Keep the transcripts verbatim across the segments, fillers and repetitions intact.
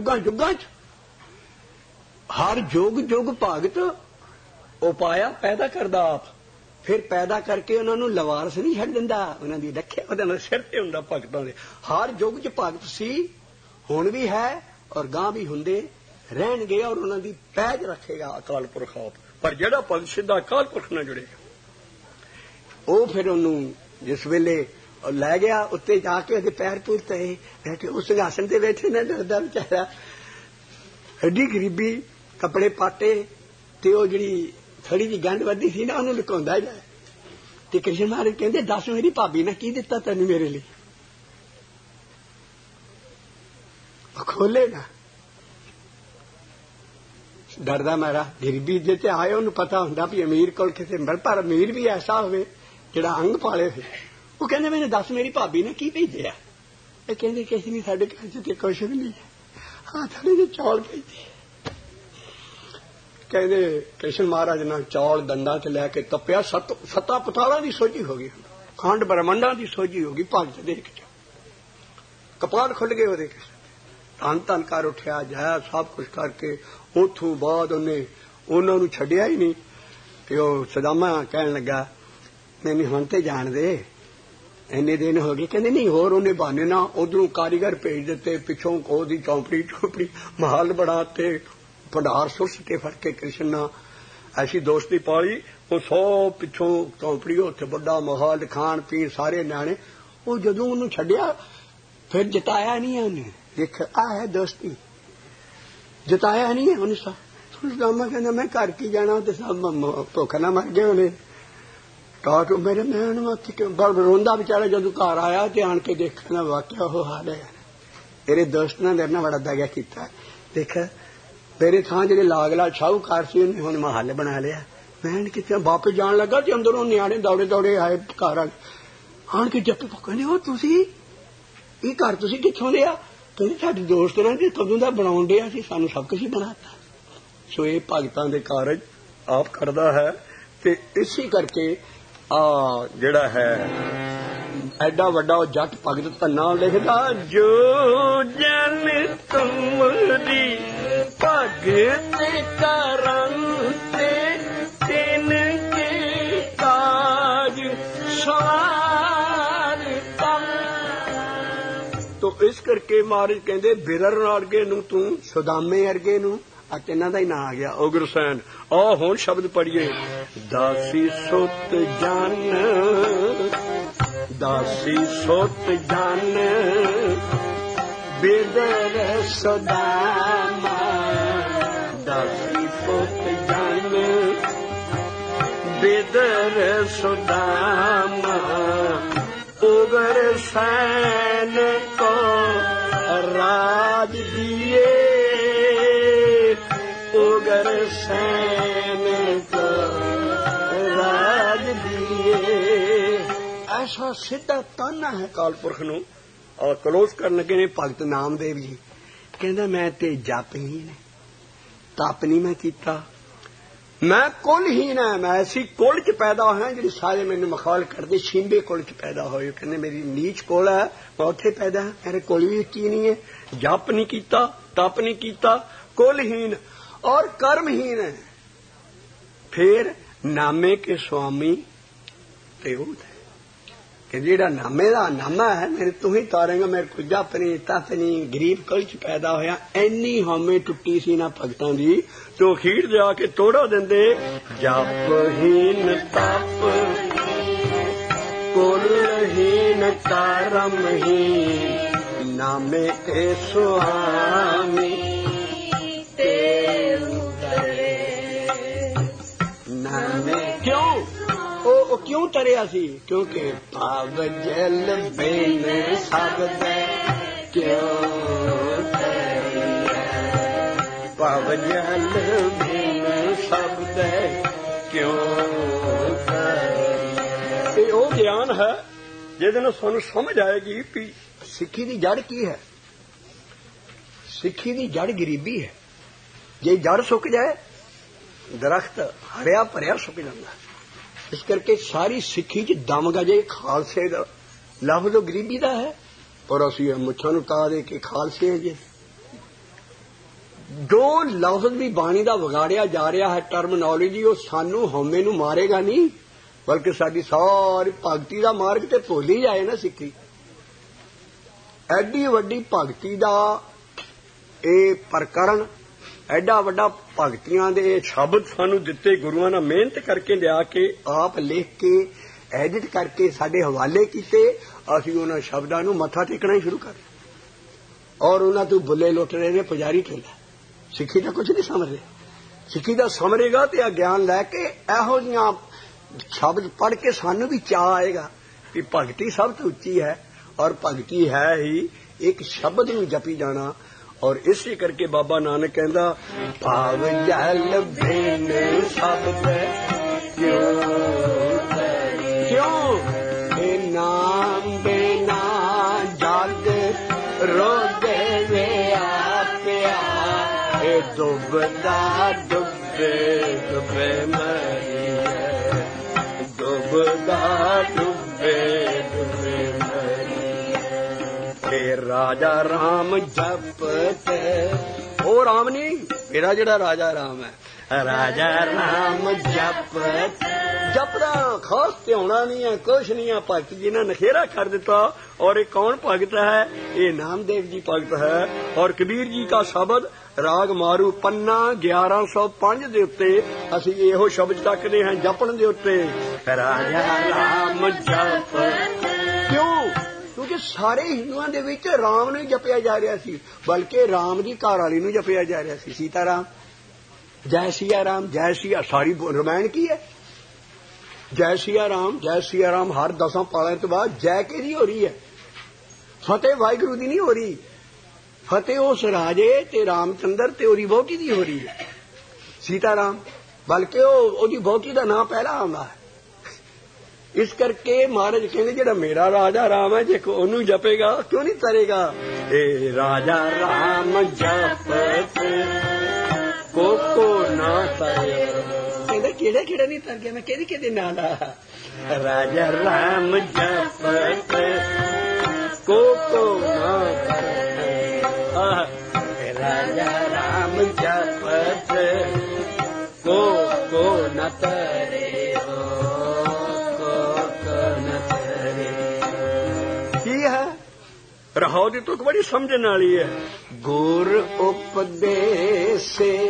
जुगां जुगां च हर जुग जुग भगत उपाया पैदा करदा आप, फिर पैदा करके उन्होंने लवारस नहीं छड्ड दिंदा, उन्होंने रखिया उहदे सिर ते हुंदा भगतां दे। हर जुग च भगत सी, हुण भी है और गां भी हुंदे रहणगे और उन्होंने पैज रखेगा अकाल पुरख आप। पर जिहड़ा भगत सीधा अकाल पुरख नाल जुड़ेगा वो फिर उन्होंने जिस वेले लै गया उत्ते जाके उसके पैर पूर तए बैठे, उस सिंघासन ते बैठे ना डरदा बेचारा, एडी गरीबी, कपड़े पाटे ते वो जिहड़ी थोड़ी जी गंढ वधी सी ना उन्होंने लुकाउंदा जाए। ते कृष्ण महाराज कहंदे दस मेरी भाभी ने की दिता तैनूं मेरे लिए, खोले ना। डरदा मारा गरीबी जे ते आए उन्हें पता हुंदा भी अमीर कोल किसे, पर अमीर भी ऐसा होवे जिहड़ा अंग पाले हो। वो कहंदे मैंने दस मेरी भाभी ने की भेजिया, ये कहंदे किश नहीं साडे घर च ते कुछ भी नहीं, हाँ थोड़े जे चौल भेजे। कहते कृष्ण महाराज ने चौल दंदा च लैके तपया, सत सत्ता पताला की सोझी हो गई, खंड ब्रह्मंडा की सोझी हो गई। भगत देख च कपाट खुल गए वो, धन धन कर उठिया, जाया सब कुछ करके उथों बाद उन्हें उन्होंने छड्डिया ही नहीं। तो सदामा कहन लगा मैंने हुण ते जान दे, इन्ने दिन हो गए। कहते नहीं होर उन्हें बहाने ना उधरों कारीगर भेज दिते, पिछों ओदी चौंपड़ी चौंपड़ी महल बनाते, भंडार सुरस के फड़ के कृष्ण ना ऐसी दोस्ती पाली। वो सौ पिछों चौंपड़ी उत्थे बड़ा महल, खाण पीण सारे न्याणे। वो जदों उन्होंने छड्डिया फिर जताया नहीं है उन्हें, देख आ है दोस्ती, जताया नहीं है उन्हें। सुदामा कहना मैं घर की जाना, तो सब भुख ना मर गए उन्हें। तो मेरे मैं बड़ रोंदा बेचारा जदों घर आया तो आन के देखना वाकया वो हाल है। तेरे दोस्त ने मेरे नाल बड़ा दगा किया, देख मेरे थां जिहड़े लागला शाहूकार सी उन्हें हुण महल बना लिया। मैं कितने वापस जान लगा तो अंदरों न्याणे दौड़े दौड़े आए घर आन के जप्पे कहंदे ओ तुसीं ये घर तुसीं कित्थों लिया? कहंदे साडे दोस्त ने जी कदों दा बनाउण डिया सी, सानूं सब कुछ ही बनाता। सो ये भगतां दे कारज आप करदा है। ते इसी करके आ जिहड़ा है एडा वड्डा जट भगत धन्ना लिखदा, जो जन तुमरी भगत करंते तिन के काज सवार तम। तो इस करके महाराज कहंदे बिरर अर्गे नूं तू सुदामे अर्गे नूं तिन्हां दा ही नां आ गया उग्रसैन। आ हुण शब्द पढ़िए, दासी सुत जन, दासी सुत जन बिदर सुदामा, दासी सुत जन बिदर सुदामा, उग्रसैन को राज दिए, उग्रसैन को राज दिए। ऐसा सीधा ताना है काल पुरख नूं। और क्लोज कर लगे ने भगत नामदेव जी, कहंदा मैं ते जापहीन तप नहीं मैं कीता, मैं कुलहीन है, मैं ऐसी कुल च पैदा होया जिहड़े सारे मैनूं मखाल करदे छिंबे कुल च पैदा होए। कहंदे मेरी नीच कुल है, मैं उत्थे पैदा है, मेरे कुल भी की नहीं है, जप नहीं कीता, तप नहीं कीता, कुलहीन और कर्महीन है। फिर नामे के स्वामी तेऊद है कि जेड़ा नामे दा नामा है, मेरे तू ही तारेगा, मेरे को जप नहीं तप नहीं, गरीब कुल च पैदा होया। इन्नी हामे टुट्टी सी ना भगतां दी, तो अखीर दे आके तोड़ा देंदे, जपहीन तप कुलहीन कर्महीन, नामे के स्वामी क्यों ओ, ओ क्यों तरिया सी? क्योंकि भाव जल बिन सकदे क्यों तरिया, भाव जल बिन सकदे क्यों तरिया। ये वो ज्ञान है जिहदे नाल सानूं समझ आएगी कि सिक्खी दी जड़ की है। सिक्खी दी जड़ गरीबी है। जे जड़ सुक जाए दरख्त हरिया भरिया सुक जाता। इस करके सारी सिक्खी च दम गजे खालसे दा लफ्ज़ गरीबी दा है, पर असीं मुछां नूं ता दे के खालसे हैं जी। जो लफ्ज भी बाणी का विगाड़िया जा रहा है टर्मिनोलॉजी, वो सानू हौमे नू मारेगा नहीं, बल्कि साडी सारी भगती का मार्ग ते भुल ही जाए ना सिक्खी। एडी वड्डी भगती का ये प्रकरण, एडा वड्डा भगतियां दे शब्द सानू दिते गुरुआं ने मेहनत करके लिया के आप लिख के एडिट करके साडे हवाले कीते। असीं उन्हां शब्दां नू मत्था टेकना ही शुरू कर और उन्हां तों बुले लुट रहे ने पुजारी ठेला। सिक्खी दा कुछ नहीं समझ रहे। सिक्खी दा समझेगा तो ज्ञान लैके इहो जिहियां शब्द पढ़ के सानू भी चाह आएगा कि भगती सब तो उच्ची है और भगती है ही एक शब्द नू जपी जाना। और इसी करके बाबा नानक कहंदा भाव जल बिन शब्द क्यों क्यों हे नाम बिना जग रोदे वे आपया हे डुबदा डुबे डुबे मरिए डुबदा डुबे डुबे राजा राम जपते, ओ राम नहीं मेरा जड़ा राजा राम है, राजा राम जपत जपदा खास ते होना नहीं है, कुछ नहीं है। भगत जी ने नखेरा कर दिता। और ये कौन भगत है? ये नामदेव जी भगत है। और कबीर जी का शब्द राग मारू पन्ना ग्यारह सौ पांच के उत्ते असीं इहो शब्द तकदे हैं जपण दे उत्ते, राजा राम जप। क्यों? क्योंकि सारे हिंदुओं के विच राम नूं जपिया जा रहा सी, बल्कि राम की घर वाली नूं जपिया जा रहा सी। सीता राम, जय सिया राम, जय सिया। सारी रामायण की है जय सिया राम, जय सिया राम। हर दसां पालों तो बाद जय केदी हो रही है? फतेह वाहिगुरू दी नहीं हो रही। फतेह उस राजे ते रामचंद्र ते ओदी वोटी दी हो रही है, सीता राम। बल्कि ओदी वोटी का नाम पहला आउंदा है। इस करके महाराज कहते जेड़ा मेरा राजा राम है, जे ओनू जपेगा क्यों नहीं तरेगा? ए राजा राम जपत को को ना तरे। कहते केड़े केड़े नहीं तर गया, मैं केदी केदी ना ला। राजा राम जपत को को ना तरे, राजा राम जपत को को न तरे। रहाओ दी तुक बड़ी समझने वाली है। गुर उपदेश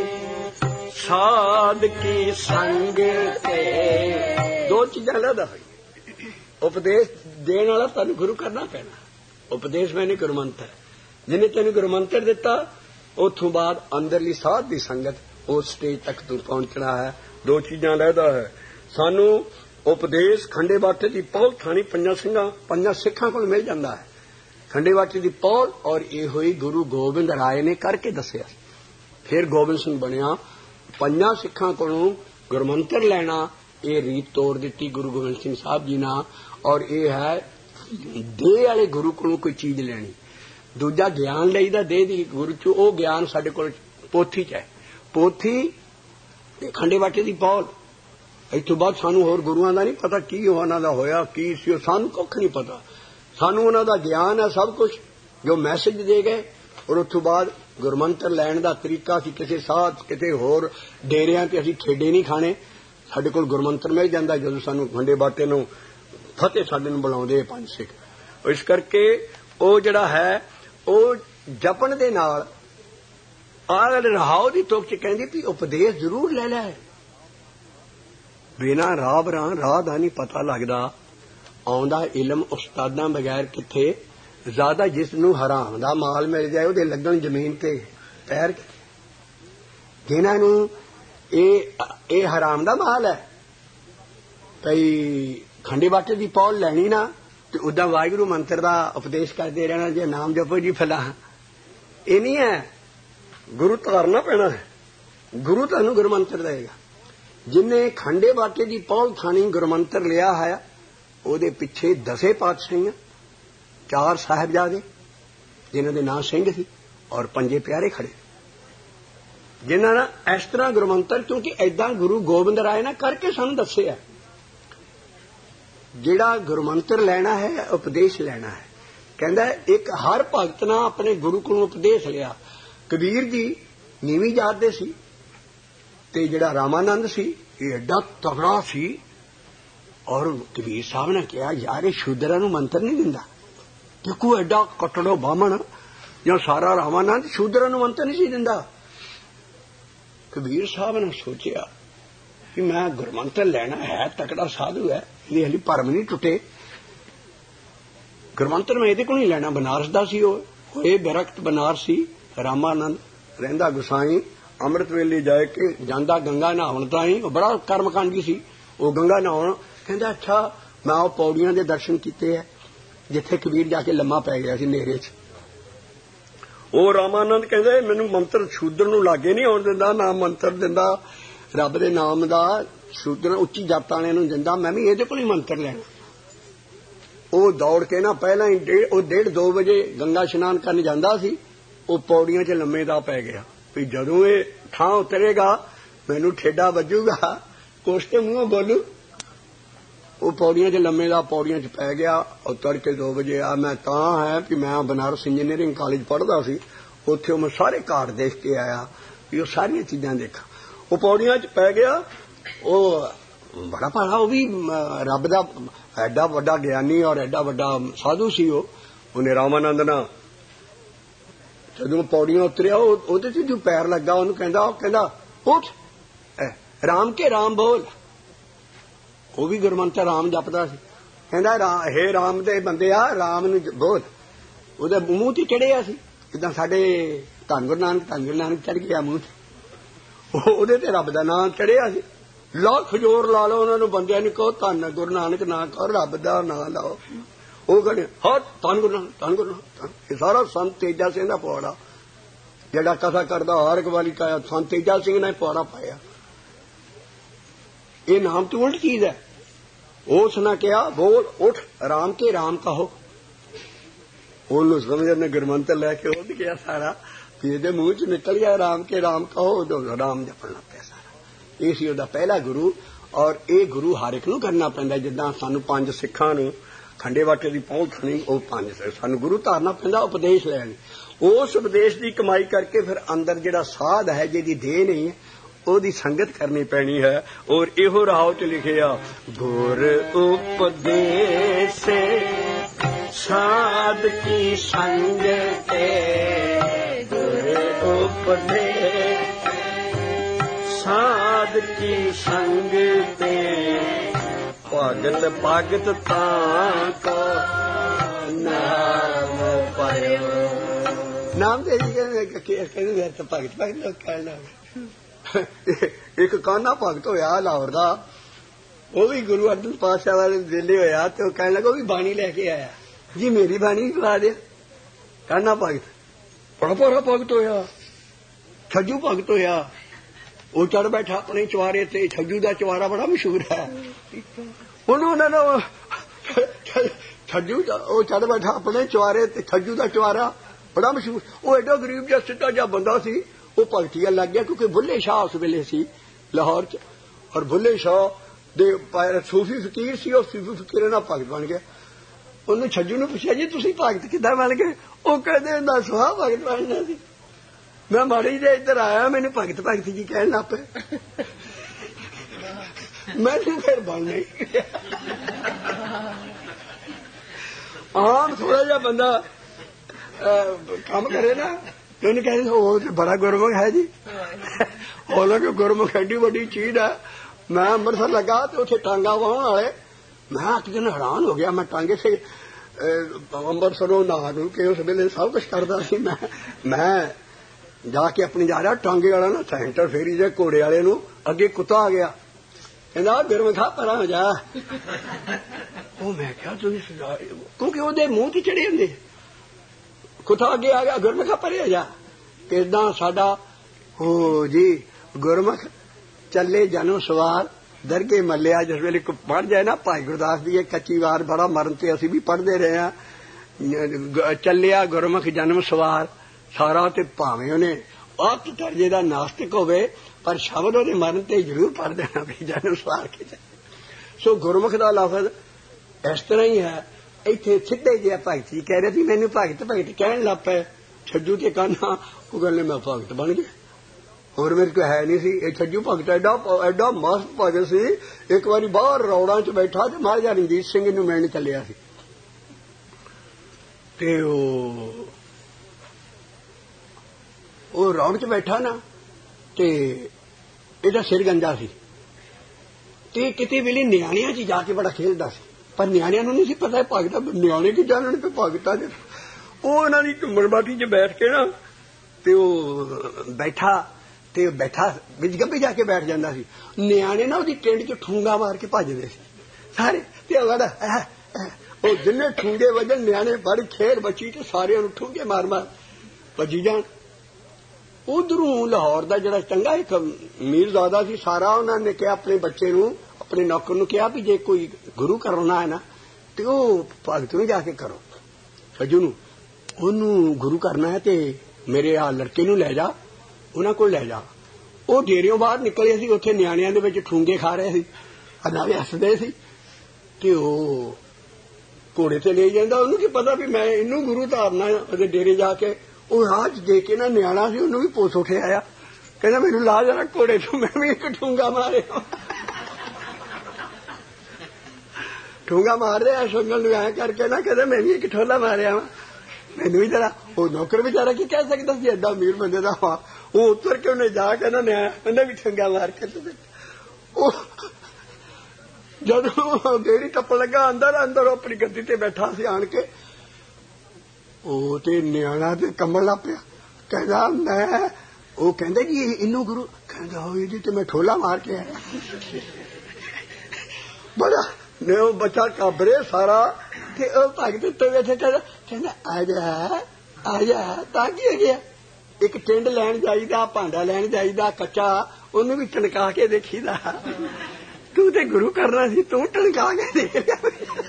साध की संग ते, दो चीजा अलग हुई। उपदेश देने वाला तेन गुरु करना पैना। उपदेश मैंने गुरु मंत्र, जिन्हें तेन गुरु मंत्र दिता उतों बाद अंदरली साध की संगत उस स्टेज तक तू पहुंचना है। दो चीजा अलग है। सानू उपदेश खंडे बाटे की पौल थानी पंजा सिंघां पंजा सिखां कोल मिल जाता है। खंडे बाटे की पौल और ये हुई गुरु गोबिंद राय ने करके दसिया। फिर गोबिंद सिंह बनया। पंजा सिखां कोलों गुरमंत्र लैना ये रीत तोड़ दी गुरु गोबिंद सिंह साहब जी ना। और ये है देह वाले गुरु कोलों कोई चीज लेनी। दूजा ज्ञान लईदा देह दी गुरु चो, वो ज्ञान साडे कोल पोथी च है। पोथी खंडे बाटे की पौल। इस तो बाद सानू होर गुरुआं दा नहीं पता की उन्हां दा होया की सी, सानू कुछ नहीं पता। सानू उन्हां दा ज्ञान है सब कुछ जो मैसेज दे गए। और उस तो बाद गुरमंत्र लैण दा तरीका सी किसी साथ किसी होर डेरियां ते असीं खेडे नहीं खाने। साडे कोल गुरमंत्र मिल जांदा जदों सानू खंडे बाटे नूं फतेह साडे नूं बुलाउंदे पंज सिख। इस करके वो जिहड़ा है वो जपण दे नाल आ रहाओ दी तुक च कहंदी भी उपदेश जरूर ले लै। बिना राह बरां राह दा नहीं पता लगदा। आउंदा इलम उस्तादां बगैर किथे। ज्यादा जिसनूं हराम दा माल मिल जाए उहदे लगण जमीन ते पैर। जिन्हां नूं ए हराम दा माल है भई खंडे बाटे दी पौल लैनी ना ते उदां वाहिगुरू मंत्र दा उपदेश करदे रहना जे नाम जपो जी फलां। ये नहीं है। गुरु तारना पैना है। गुरु तुहानूं गुरु मंत्र देगा। जिन्हें खंडे बाटे की पौल थानी गुरमंत्र लिया है ਉਹਦੇ ਪਿੱਛੇ ਦਸੇ ਪਾਤਸ਼ਾਹੀਆਂ, ਚਾਰ ਸਾਹਿਬਜ਼ਾਦੇ ਜਿਨ੍ਹਾਂ ਦੇ ਨਾਂ ਸਿੰਘ ਸੀ ਔਰ ਪੰਜੇ ਪਿਆਰੇ ਖੜੇ, ਜਿਨ੍ਹਾਂ ਨੇ ਇਸ ਤਰ੍ਹਾਂ ਗੁਰਮੰਤਰ, ਕਿਉਂਕਿ ਐਦਾਂ ਗੁਰੂ ਗੋਬਿੰਦ ਰਾਏ ਨੇ ਕਰਕੇ ਸਾਨੂੰ ਦੱਸਿਆ। ਜਿਹੜਾ ਗੁਰਮੰਤਰ ਲੈਣਾ ਹੈ ਉਪਦੇਸ਼ ਲੈਣਾ ਹੈ, ਕਹਿੰਦਾ ਇੱਕ ਹਰ ਭਗਤ ਨੇ ਆਪਣੇ ਗੁਰੂ ਕੋਲੋਂ ਉਪਦੇਸ਼ ਲਿਆ। ਕਬੀਰ ਜੀ ਨੀਵੀਂ ਜਾਤ ਦੇ ਸੀ। ਤੇ ਜਿਹੜਾ ਰਾਮਾਨੰਦ ਸੀ ਇਹ ਐਡਾ ਤਗੜਾ ਸੀ। ਔਰ ਕਬੀਰ ਸਾਹਿਬ ਨੇ ਕਿਹਾ ਯਾਰ ਇਹ ਸ਼ੂਦਰਾਂ ਨੂੰ ਮੰਤਰ ਨਹੀਂ ਦਿੰਦਾ। ਦੇਖੋ ਐਡਾ ਕਟੜੋ ਬਾਹਮਣ ਜਾਂ ਸਾਰਾ ਰਾਮਾਨੰਦ ਸ਼ੂਦਰਾਂ ਨੂੰ ਮੰਤਰ ਨਹੀਂ ਸੀ ਦਿੰਦਾ। ਕਬੀਰ ਸਾਹਿਬ ਨੇ ਸੋਚਿਆ ਕਿ ਮੈਂ ਗੁਰਮੰਤਰ ਲੈਣਾ ਹੈ, ਤਕੜਾ ਸਾਧੂ ਹੈ, ਇਹਦੀ ਹਲੀ ਭਰਮ ਨਹੀਂ ਟੁੱਟੇ। ਗੁਰਮੰਤਰ ਮੈਂ ਇਹਦੇ ਕੋਲ ਨਹੀਂ ਲੈਣਾ। ਬਨਾਰਸ ਦਾ ਸੀ ਉਹ, ਇਹ ਬਿਰਖਤ ਬਨਾਰਸੀ। ਰਾਮਾਨੰਦ ਰਹਿੰਦਾ ਗੁਸਾਈ, ਅੰਮ੍ਰਿਤ ਵੇਲੇ ਜਾ ਕੇ ਜਾਂਦਾ ਗੰਗਾ ਨਹਾਉਣ ਤਾਈਂ। ਉਹ ਬੜਾ ਕਰਮਕਾਂਡੀ ਸੀ। ਉਹ ਗੰਗਾ ਨਹਾਉਣ ਕਹਿੰਦਾ ਅੱਛਾ ਮੈਂ ਉਹ ਪੌੜੀਆਂ ਦੇ ਦਰਸ਼ਨ ਕੀਤੇ ਹੈ ਜਿੱਥੇ ਕਬੀਰ ਜਾ ਕੇ ਲੰਮਾ ਪੈ ਗਿਆ ਸੀ ਹਨੇਰੇ 'ਚ। ਉਹ ਰਾਮਾਨੰਦ ਕਹਿੰਦਾ ਮੈਨੂੰ ਮੰਤਰ ਸ਼ੂਦਰ ਨੂੰ ਲਾਗੇ ਨਹੀਂ ਆਉਣ ਦਿੰਦਾ, ਨਾ ਮੰਤਰ ਦਿੰਦਾ ਰੱਬ ਦੇ ਨਾਮ ਦਾ। ਸ਼ੂਦਰ ਉੱਚੀ ਜਾਤਾਂ ਵਾਲਿਆਂ ਨੂੰ ਦਿੰਦਾ, ਮੈਂ ਵੀ ਇਹਦੇ ਕੋਲ ਹੀ ਮੰਤਰ ਲੈਣਾ। ਉਹ ਦੌੜ ਕੇ ਨਾ ਪਹਿਲਾਂ ਹੀ ਉਹ ਡੇਢ ਦੋ ਵਜੇ ਗੰਗਾ ਇਸ਼ਨਾਨ ਕਰਨ ਜਾਂਦਾ ਸੀ। ਉਹ ਪੌੜੀਆਂ 'ਚ ਲੰਮੇ ਦਾ ਪੈ ਗਿਆ ਵੀ ਜਦੋਂ ਇਹ ਥਾਂ ਉਤਰੇਗਾ ਮੈਨੂੰ ਠੇਡਾ ਵੱਜੂਗਾ, ਕੁਛ ਤੇ ਮੂੰਹੋਂ ਬੋਲੂ। ਉਹ ਪੌੜੀਆਂ 'ਚ ਲੰਮੇ ਦਾ ਪੌੜੀਆਂ 'ਚ ਪੈ ਗਿਆ। ਉਹ ਤੜਕੇ ਦੋ ਵਜੇ ਆ। ਮੈਂ ਤਾਂ ਹੈ ਕਿ ਮੈਂ ਬਨਾਰਸ ਇੰਜੀਨੀਅਰਿੰਗ ਕਾਲਜ ਪੜ੍ਹਦਾ ਸੀ, ਉੱਥੇ ਮੈਂ ਸਾਰੇ ਘਾਟ ਦੇਖ ਕੇ ਆਇਆ ਵੀ ਉਹ ਸਾਰੀਆਂ ਚੀਜ਼ਾਂ ਦੇਖਾਂ। ਉਹ ਪੌੜੀਆਂ 'ਚ ਪੈ ਗਿਆ। ਉਹ ਬੜਾ ਭਾਰਾ, ਉਹ ਵੀ ਰੱਬ ਦਾ ਐਡਾ ਵੱਡਾ ਗਿਆਨੀ ਔਰ ਐਡਾ ਵੱਡਾ ਸਾਧੂ ਸੀ। ਉਹ ਉਹਨੇ ਰਾਮਾਨੰਦ ਨਾਲ ਜਦੋਂ ਪੌੜੀਆਂ ਉਤਰਿਆ ਉਹਦੇ 'ਚ ਜੋ ਪੈਰ ਲੱਗਾ ਉਹਨੂੰ ਕਹਿੰਦਾ ਉਹ ਕਹਿੰਦਾ ਉੱਠ ਰਾਮ ਕੇ ਰਾਮ ਬੋਲ। ਉਹ ਵੀ ਗੁਰਮੰਤਰ ਰਾਮ ਜਪਦਾ ਸੀ। ਕਹਿੰਦਾ ਹੇ ਰਾਮ ਦੇ ਬੰਦੇ ਆ ਰਾਮ ਨੂੰ ਬੋਲ। ਉਹਦੇ ਮੂੰਹ ਤੇ ਚੜਿਆ ਸੀ ਜਿੱਦਾਂ ਸਾਡੇ ਧੰਨ ਗੁਰੂ ਨਾਨਕ ਧੰਨ ਗੁਰੂ ਨਾਨਕ ਚੜ ਗਿਆ ਮੂੰਹ ਤੇ। ਉਹਦੇ ਤੇ ਰੱਬ ਦਾ ਨਾਮ ਚੜਿਆ ਸੀ। ਲੱਖ ਜ਼ੋਰ ਲਾ ਲਓ ਉਹਨਾਂ ਨੂੰ ਬੰਦਿਆਂ ਨੂੰ ਕਹੋ ਧੰਨ ਗੁਰੂ ਨਾਨਕ ਨਾ ਕਹੋ, ਰੱਬ ਦਾ ਨਾਂ ਲਾਓ। ਉਹ ਕਹਿੰਦੇ ਹਾਂ ਧੰਨ ਗੁਰੂ ਨਾਨਕ ਧੰਨ ਗੁਰੂ ਨਾਨਕ। ਇਹ ਸਾਰਾ ਸੰਤ ਤੇਜਾ ਸਿੰਘ ਦਾ ਪੌੜਾ ਜਿਹੜਾ ਕਥਾ ਕਰਦਾ ਹਰ ਇੱਕ ਵਾਲੀ ਕਾਇਆ ਸੰਤ ਤੇਜਾ ਸਿੰਘ ਨੇ ਪੌੜਾ ਪਾਇਆ। ਇਹ ਨਾਮ ਤੋਂ ਉਲਟ ਚੀਜ਼ ਹੈ। ਉਸ ਨੇ ਕਿਹਾ ਬੋਲ ਉੱਠ ਰਾਮ ਕੇ ਰਾਮ ਕਹੋ। ਉਹਨੂੰ ਸਮਝਣ ਨੇ ਗੁਰਮੰਤਰ ਲੈ ਕੇ ਉਹ ਗਿਆ ਸਾਰਾ ਵੀ ਇਹਦੇ ਮੂੰਹ 'ਚ ਨਿਕਲ ਗਿਆ ਰਾਮ ਕੇ ਰਾਮ ਕਹੋ। ਉਦੋਂ ਰਾਮ ਜਪਣ ਲੱਗ ਪਿਆ ਸਾਰਾ। ਇਹ ਸੀ ਉਹਦਾ ਪਹਿਲਾ ਗੁਰੂ। ਔਰ ਇਹ ਗੁਰੂ ਹਰ ਇੱਕ ਨੂੰ ਕਰਨਾ ਪੈਂਦਾ। ਜਿੱਦਾਂ ਸਾਨੂੰ ਪੰਜ ਸਿੱਖਾਂ ਨੂੰ ਖੰਡੇ ਵਾਟੇ ਦੀ ਪਹੁੰਚ ਨਹੀਂ, ਉਹ ਪੰਜ ਸਾਨੂੰ ਗੁਰੂ ਧਾਰਨਾ ਪੈਂਦਾ ਉਪਦੇਸ਼ ਲੈਣ। ਉਸ ਉਪਦੇਸ਼ ਦੀ ਕਮਾਈ ਕਰਕੇ ਫਿਰ ਅੰਦਰ ਜਿਹੜਾ ਸਾਧ ਹੈ ਜਿਹਦੀ ਦੇਹ ਨਹੀਂ ਹੈ ਉਹਦੀ ਸੰਗਤ ਕਰਨੀ ਪੈਣੀ ਹੈ। ਔਰ ਇਹੋ ਰਾਹ 'ਚ ਲਿਖਿਆ ਗੁਰ ਉਪਦੇਸ਼ ਸਾਧ ਕੀ ਸੰਗਤ, ਗੁਰ ਉਪਦੇਸ਼ ਸਾਧ ਕੀ ਸੰਗਤ, ਭਗਤ ਭਗਤ ਤਾਂ ਕੋ ਨਾਮ ਪਾਇਓ। ਨਾਮ ਦੇ ਕਹਿੰਦੇ ਭਗਤ ਭਗਤ ਲੋਕ ਕਹਿਣਾ। ਇੱਕ ਕਾਨਾ ਭਗਤ ਹੋਇਆ ਲਾਹੌਰ ਦਾ, ਉਹ ਵੀ ਗੁਰੂ ਅਰਜਨ ਪਾਤਸ਼ਾਹ ਵਾਲੇ ਵੇਲੇ ਹੋਇਆ ਤੇ ਉਹ ਕਹਿਣ ਲੱਗਾ ਉਹ ਵੀ ਬਾਣੀ ਲੈ ਕੇ ਆਇਆ ਜੀ ਮੇਰੀ ਬਾਣੀ ਵੀ ਪਾ ਦਿਆ। ਕਾਨਾ ਭਗਤ ਬੜਾ ਭਾਰਾ ਭਗਤ ਹੋਇਆ। ਛੱਜੂ ਭਗਤ ਹੋਇਆ। ਉਹ ਚੜ ਬੈਠਾ ਆਪਣੇ ਚੁਆਰੇ ਤੇ। ਛੱਜੂ ਦਾ ਚੁਆਰਾ ਬੜਾ ਮਸ਼ਹੂਰ ਹੈ। ਉਹਨੂੰ ਉਹਨਾਂ ਨੂੰ ਛੱਜੂ ਉਹ ਚੜ ਬੈਠਾ ਆਪਣੇ ਚੁਆਰੇ ਤੇ। ਛੱਜੂ ਦਾ ਚੁਆਰਾ ਬੜਾ ਮਸ਼ਹੂਰ। ਉਹ ਐਡਾ ਗਰੀਬ ਜਿਹਾ ਸਿੱਧਾ ਜਿਹਾ ਬੰਦਾ ਸੀ। ਉਹ ਭਗਤੀਆ ਲੱਗ ਗਿਆ ਕਿਉਂਕਿ ਬੁੱਲੇ ਸ਼ਾਹ ਉਸ ਵੇਲੇ ਸੀ ਲਾਹੌਰ 'ਚ। ਔਰ ਬੁੱਲੇ ਸ਼ਾਹ ਦੇ ਸੂਫੀ ਫਕੀਰ ਸੀ। ਉਹ ਸੂਫੀ ਫਕੀਰ ਨਾਲ ਭਗਤ ਬਣ ਗਿਆ। ਉਹਨੂੰ ਛੱਜੂ ਨੂੰ ਪੁੱਛਿਆ ਜੀ ਤੁਸੀਂ ਭਗਤ ਕਿੱਦਾਂ ਬਣ ਗਏ? ਉਹ ਕਹਿੰਦੇ ਨਾ ਸੁਹਾ ਭਗਤ ਬਣਨਾ ਸੀ। ਮੈਂ ਮਾੜੀ ਜਿਹੀ ਇੱਧਰ ਆਇਆ ਮੈਨੂੰ ਭਗਤ ਭਗਤ ਜੀ ਕਹਿਣ ਲੱਗ ਪਏ। ਮੈਨੂੰ ਫਿਰ ਬਣ ਨਹੀਂ ਆਮ ਥੋੜਾ ਜਿਹਾ ਬੰਦਾ ਕੰਮ ਕਰੇ ਨਾ ਤੇ ਉਹਨੂੰ ਕਹਿੰਦੇ ਉਹ ਤੇ ਬੜਾ ਗੁਰਮੁਖ ਹੈ ਜੀ। ਉਹ ਲੋਕ ਗੁਰਮੁਖ ਐਡੀ ਵੱਡੀ ਚੀਜ਼ ਹੈ। ਮੈਂ ਅੰਮ੍ਰਿਤਸਰ ਲੱਗਾ ਤੇ ਉੱਥੇ ਟਾਂਗਾ ਵਾਹਣ ਵਾਲੇ। ਮੈਂ ਇੱਕ ਦਿਨ ਹੈਰਾਨ ਹੋ ਗਿਆ। ਮੈਂ ਟਾਂਗੇ ਸੇ ਅੰਮ੍ਰਿਤਸਰੋਂ ਨਹਾ ਨੂੰ ਕੇ ਉਸ ਵੇਲੇ ਸਭ ਕੁਛ ਕਰਦਾ ਸੀ। ਮੈਂ ਮੈਂ ਜਾ ਕੇ ਆਪਣੀ ਜਾ ਰਿਹਾ ਟਾਂਗੇ ਵਾਲਾ ਨਾ ਸੈਂਟਰ ਫੇਰੀ ਦੇ ਘੋੜੇ ਵਾਲੇ ਨੂੰ ਅੱਗੇ ਕੁੱਤਾ ਆ ਗਿਆ। ਕਹਿੰਦਾ ਗੁਰਮੁਖਾ ਪਰਾਂ ਹੋ ਜਾ। ਉਹ ਮੈਂ ਕਿਹਾ ਤੁਸੀਂ ਕਿਉਂਕਿ ਉਹਦੇ ਮੂੰਹ ਤੇ ਚੜੇ ਹੁੰਦੇ। ਕੁੱਤਾ ਅੱਗੇ ਆ ਗਿਆ ਗੁਰਮੁਖਾ ਪਰੇ ਹੋ ਜਾ। ਏਦਾਂ ਸਾਡਾ ਹੋ ਜੀ ਗੁਰਮੁਖ ਚੱਲੇ ਜਨਮ ਸਵਾਰ ਦਰਗੇ ਮੱਲਿਆ। ਜਿਸ ਵੇਲੇ ਪੜ੍ਹ ਜਾਏ ਨਾ ਭਾਈ ਗੁਰਦਾਸ ਦੀ ਇਹ ਕੱਚੀ ਵਾਰ ਬੜਾ ਮਰਨ ਤੇ ਅਸੀਂ ਵੀ ਪੜ੍ਹਦੇ ਰਹੇ ਹਾਂ। ਚੱਲਿਆ ਗੁਰਮੁਖ ਜਨਮ ਸਵਾਰ ਸਾਰਾ ਤੇ ਭਾਵੇਂ ਉਹਨੇ ਅੱਤ ਦਰਜੇ ਦਾ ਨਾਸਤਿਕ ਹੋਵੇ ਪਰ ਸ਼ਬਦ ਉਹਦੇ ਮਰਨ ਤੇ ਜ਼ਰੂਰ ਪੜ੍ਹ ਦੇਣਾ ਵੀ ਜਨਮ ਸਵਾਰ ਕੇ। ਸੋ ਗੁਰਮੁਖ ਦਾ ਲਫ਼ਜ਼ ਇਸ ਤਰ੍ਹਾਂ ਹੀ ਹੈ। ਇੱਥੇ ਸਿੱਧੇ ਜਿਹਾ ਭਗਤ ਜੀ ਕਹਿ ਰਹੇ ਸੀ ਮੈਨੂੰ ਭਗਤ ਭਗਤ ਕਹਿਣ ਲੱਗ ਪਏ। ਛੱਜੂ ਤੇ ਕਾਨਾ ਉਹ ਕਹਿੰਦੇ ਮੈਂ ਭਗਤ ਬਣ ਗਿਆ। ਹੋਰ ਮੇਰੇ ਕੋਲ ਹੈ ਨਹੀਂ ਸੀ। ਇਹ ਛੱਜੂ ਭਗਤ ਐਡਾ ਐਡਾ ਮਸਤ ਭਗਤ ਸੀ। ਇੱਕ ਵਾਰੀ ਬਾਹਰ ਰੌੜਾਂ 'ਚ ਬੈਠਾ ਤੇ ਮਹਾਰਾਜਾ ਰਣਜੀਤ ਸਿੰਘ ਨੂੰ ਮਿਲਣ ਚੱਲਿਆ ਸੀ ਤੇ ਉਹ ਉਹ ਰੌੜ 'ਚ ਬੈਠਾ ਨਾ ਤੇ ਇਹਦਾ ਸਿਰ ਗੰਜਾ ਸੀ ਤੇ ਕਿਤੇ ਵੇਲੇ ਨਿਆਣਿਆਂ 'ਚ ਜਾ ਕੇ ਬੜਾ ਖੇਡਦਾ ਸੀ। ਪਰ ਨਿਆਣਿਆਂ ਨੂੰ ਨਹੀਂ ਸੀ ਪਤਾ ਭਗਤ ਨਿਆਣੇ ਕੀ ਜਾਣਨ ਤੇ ਭਗਤਾਂ ਦੇ। ਉਹ ਉਹਨਾਂ ਦੀ ਝੁੰਮਣ ਬਾਟੀ 'ਚ ਬੈਠ ਕੇ ਨਾ ਤੇ ਉਹ ਬੈਠਾ ਤੇ ਬੈਠਾ ਵਿੱਚ ਗੱਭੇ ਜਾ ਕੇ ਬੈਠ ਜਾਂਦਾ ਸੀ। ਨਿਆਣੇ ਨਾ ਉਹਦੀ ਟਿੰਡ 'ਚ ਠੂੰਗਾ ਮਾਰ ਕੇ ਭੱਜਦੇ ਸੀ ਸਾਰੇ ਤੇ ਉਹ ਜਿੰਨੇ ਠੂੰਗੇ ਵਜਣ ਨਿਆਣੇ ਬੜੀ ਖੇਡ ਬੱਚੀ ਤੇ ਸਾਰਿਆਂ ਨੂੰ ਠੂੰਗੇ ਮਾਰ ਮਾਰ ਭੱਜੀ ਜਾਣ। ਉਧਰੋਂ ਲਾਹੌਰ ਦਾ ਜਿਹੜਾ ਚੰਗਾ ਇੱਕ ਮੀਰਜ਼ਾਦਾ ਸੀ ਸਾਰਾ ਉਹਨਾਂ ਨੇ ਕਿਹਾ ਆਪਣੇ ਬੱਚੇ ਨੂੰ ਆਪਣੇ ਨੌਕਰ ਨੂੰ ਕਿਹਾ ਵੀ ਜੇ ਕੋਈ ਗੁਰੂ ਕਰਨਾ ਹੈ ਨਾ ਤੇ ਉਹ ਭਗਤ ਨੂੰ ਜਾ ਕੇ ਕਰੋ ਸੱਜੂ ਨੂੰ ਉਹਨੂੰ ਗੁਰੂ ਕਰਨਾ ਹੈ ਤੇ ਮੇਰੇ ਆ ਲੜਕੇ ਨੂੰ ਲੈ ਜਾ ਉਹਨਾਂ ਕੋਲ ਲੈ ਜਾ। ਉਹ ਡੇਰਿਓਂ ਬਾਹਰ ਨਿਕਲੇ ਸੀ ਉੱਥੇ ਨਿਆਣਿਆਂ ਦੇ ਵਿੱਚ ਠੂੰਗੇ ਖਾ ਰਹੇ ਸੀ ਨਾਲੇ ਹੱਸਦੇ ਸੀ ਤੇ ਉਹ ਘੋੜੇ ਤੇ ਲੈ ਜਾਂਦਾ। ਉਹਨੂੰ ਕੀ ਪਤਾ ਵੀ ਮੈਂ ਇਹਨੂੰ ਗੁਰੂ ਧਾਰਨਾ ਉਹਦੇ ਡੇਰੇ ਜਾ ਕੇ। ਉਹ ਰਾਹ 'ਚ ਦੇ ਕੇ ਨਾ ਨਿਆਣਾ ਸੀ ਉਹਨੂੰ ਵੀ ਪੁੱਛ ਉੱਠਿਆ ਆਇਆ ਕਹਿੰਦਾ ਮੈਨੂੰ ਲਾ ਜਰਾ ਘੋੜੇ ਤੋਂ ਮੈਂ ਵੀ ਇੱਕ ਠੂੰਗਾ ਮਾਰਿਆ। ਠੂੰਗਾ ਮਾਰ ਰਿਹਾ ਸੰਗਲ ਨੂੰ ਐ ਕਰਕੇ ਨਾ ਕਹਿੰਦਾ ਮੈਂ ਵੀ ਇੱਕ ਠੋਲਾ ਮਾਰਿਆ ਵਾ ਮੈਨੂੰ ਵੀ ਜਰਾ। ਉਹ ਨੌਕਰ ਵਿਚਾਰਾ ਕੀ ਕਹਿ ਸਕਦਾ ਸੀ ਏਡਾ ਅਮੀਰ ਬੰਦੇ ਦਾ ਵਾ। ਉਹ ਉੱਤਰ ਕੇ ਉਹਨੇ ਜਾ ਕੇ ਨਾ ਨਿਆ ਉਹਨੇ ਵੀ ਠੂੰਗਾ ਮਾਰ ਕੇ ਉਹ ਜਦੋਂ ਡੇਰੀ ਟੱਪਣ ਲੱਗਾ ਅੰਦਰ ਅੰਦਰ ਆਪਣੀ ਗੱਦੀ ਤੇ ਬੈਠਾ ਸੀ ਆਣ ਕੇ। ਉਹ ਤੇ ਨਿਆਣਾ ਤੇ ਕੰਬਣ ਲੱਗ ਪਿਆ ਕਹਿੰਦਾ ਮੈਂ ਉਹ ਕਹਿੰਦੇ ਜੀ ਇਹਨੂੰ ਗੁਰੂ ਕਹਿੰਦਾ ਹੋ ਇਹਦੀ ਤੇ ਮੈਂ ਠੋਲਾ ਮਾਰ ਕੇ ਆਇਆ ਬੜਾ ਨੇ ਉਹ ਬੱਚਾ ਕਾਬਰੇ ਸਾਰਾ ਤੇ ਉਹ ਭਗਤ ਉੱਤੇ ਬੈਠੇ ਕਹਿੰਦਾ ਕਹਿੰਦਾ ਆ ਜਾ ਆ ਜਾ ਤਾਂ ਕੀ ਹੋ ਗਿਆ। ਇੱਕ ਟਿੰਡ ਲੈਣ ਜਾਈਦਾ ਭਾਂਡਾ ਲੈਣ ਜਾਈਦਾ ਕੱਚਾ ਉਹਨੂੰ ਵੀ ਟਣਕਾ ਕੇ ਦੇਖੀਦਾ। ਤੂੰ ਤੇ ਗੁਰੂ ਕਰਨਾ ਸੀ ਤੂੰ ਟਣਕਾ ਕੇ ਦੇਖ ਲਿਆ।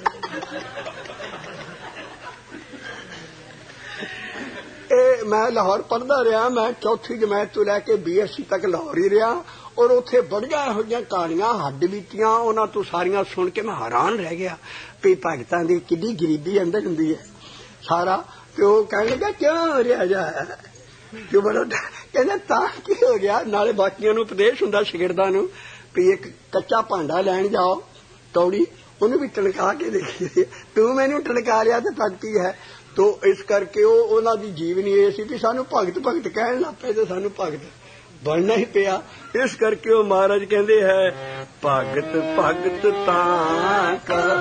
ਇਹ ਮੈਂ ਲਾਹੌਰ ਪੜ੍ਹਦਾ ਰਿਹਾ ਮੈਂ ਚੌਥੀ ਜਮਾਤ ਤੋਂ ਲੈ ਕੇ ਬੀ ਐਸ ਸੀ ਤੱਕ ਲਾਹੌਰ ਹੀ ਰਿਹਾ ਔਰ ਉੱਥੇ ਬੜੀਆਂ ਇਹੋ ਜਿਹੀਆਂ ਕਹਾਣੀਆਂ ਹੱਡ ਬੀਤੀਆਂ ਉਹਨਾਂ ਤੋਂ ਸਾਰੀਆਂ ਸੁਣ ਕੇ ਮੈਂ ਹੈਰਾਨ ਰਹਿ ਗਿਆ ਵੀ ਭਗਤਾਂ ਦੀ ਕਿੰਨੀ ਗਰੀਬੀ ਅੰਦਰ ਹੁੰਦੀ ਹੈ ਸਾਰਾ। ਤੇ ਉਹ ਕਹਿਣ ਲੱਗਾ ਕਿਉਂ ਰਿਹਾ ਜਾ ਕਿਉਂ ਬੜਾ ਕਹਿੰਦਾ ਤਾਂ ਕੀ ਹੋ ਗਿਆ। ਨਾਲੇ ਬਾਕੀਆਂ ਨੂੰ ਉਪਦੇਸ਼ ਹੁੰਦਾ ਸ਼ਾਗਿਰਦਾਂ ਨੂੰ ਵੀ ਇੱਕ ਕੱਚਾ ਭਾਂਡਾ ਲੈਣ ਜਾਓ ਤੌੜੀ ਉਹਨੂੰ ਵੀ ਟਣਕਾ ਕੇ ਦੇਖੀ ਤੂੰ ਮੈਨੂੰ ਟਣਕਾ ਲਿਆ ਤੇ ਭਗਤੀ ਹੈ। ਤੋ ਇਸ ਕਰਕੇ ਉਹ ਉਹਨਾਂ ਦੀ ਜੀਵਨੀ ਇਹ ਸੀ ਵੀ ਸਾਨੂੰ ਭਗਤ ਭਗਤ ਕਹਿਣ ਲੱਗ ਪਏ ਤੇ ਸਾਨੂੰ ਭਗਤ ਬਣਨਾ ਹੀ ਪਿਆ। ਇਸ ਕਰਕੇ ਉਹ ਮਹਾਰਾਜ ਕਹਿੰਦੇ ਹੈ ਭਗਤ ਭਗਤ ਤਾਂ ਕਰ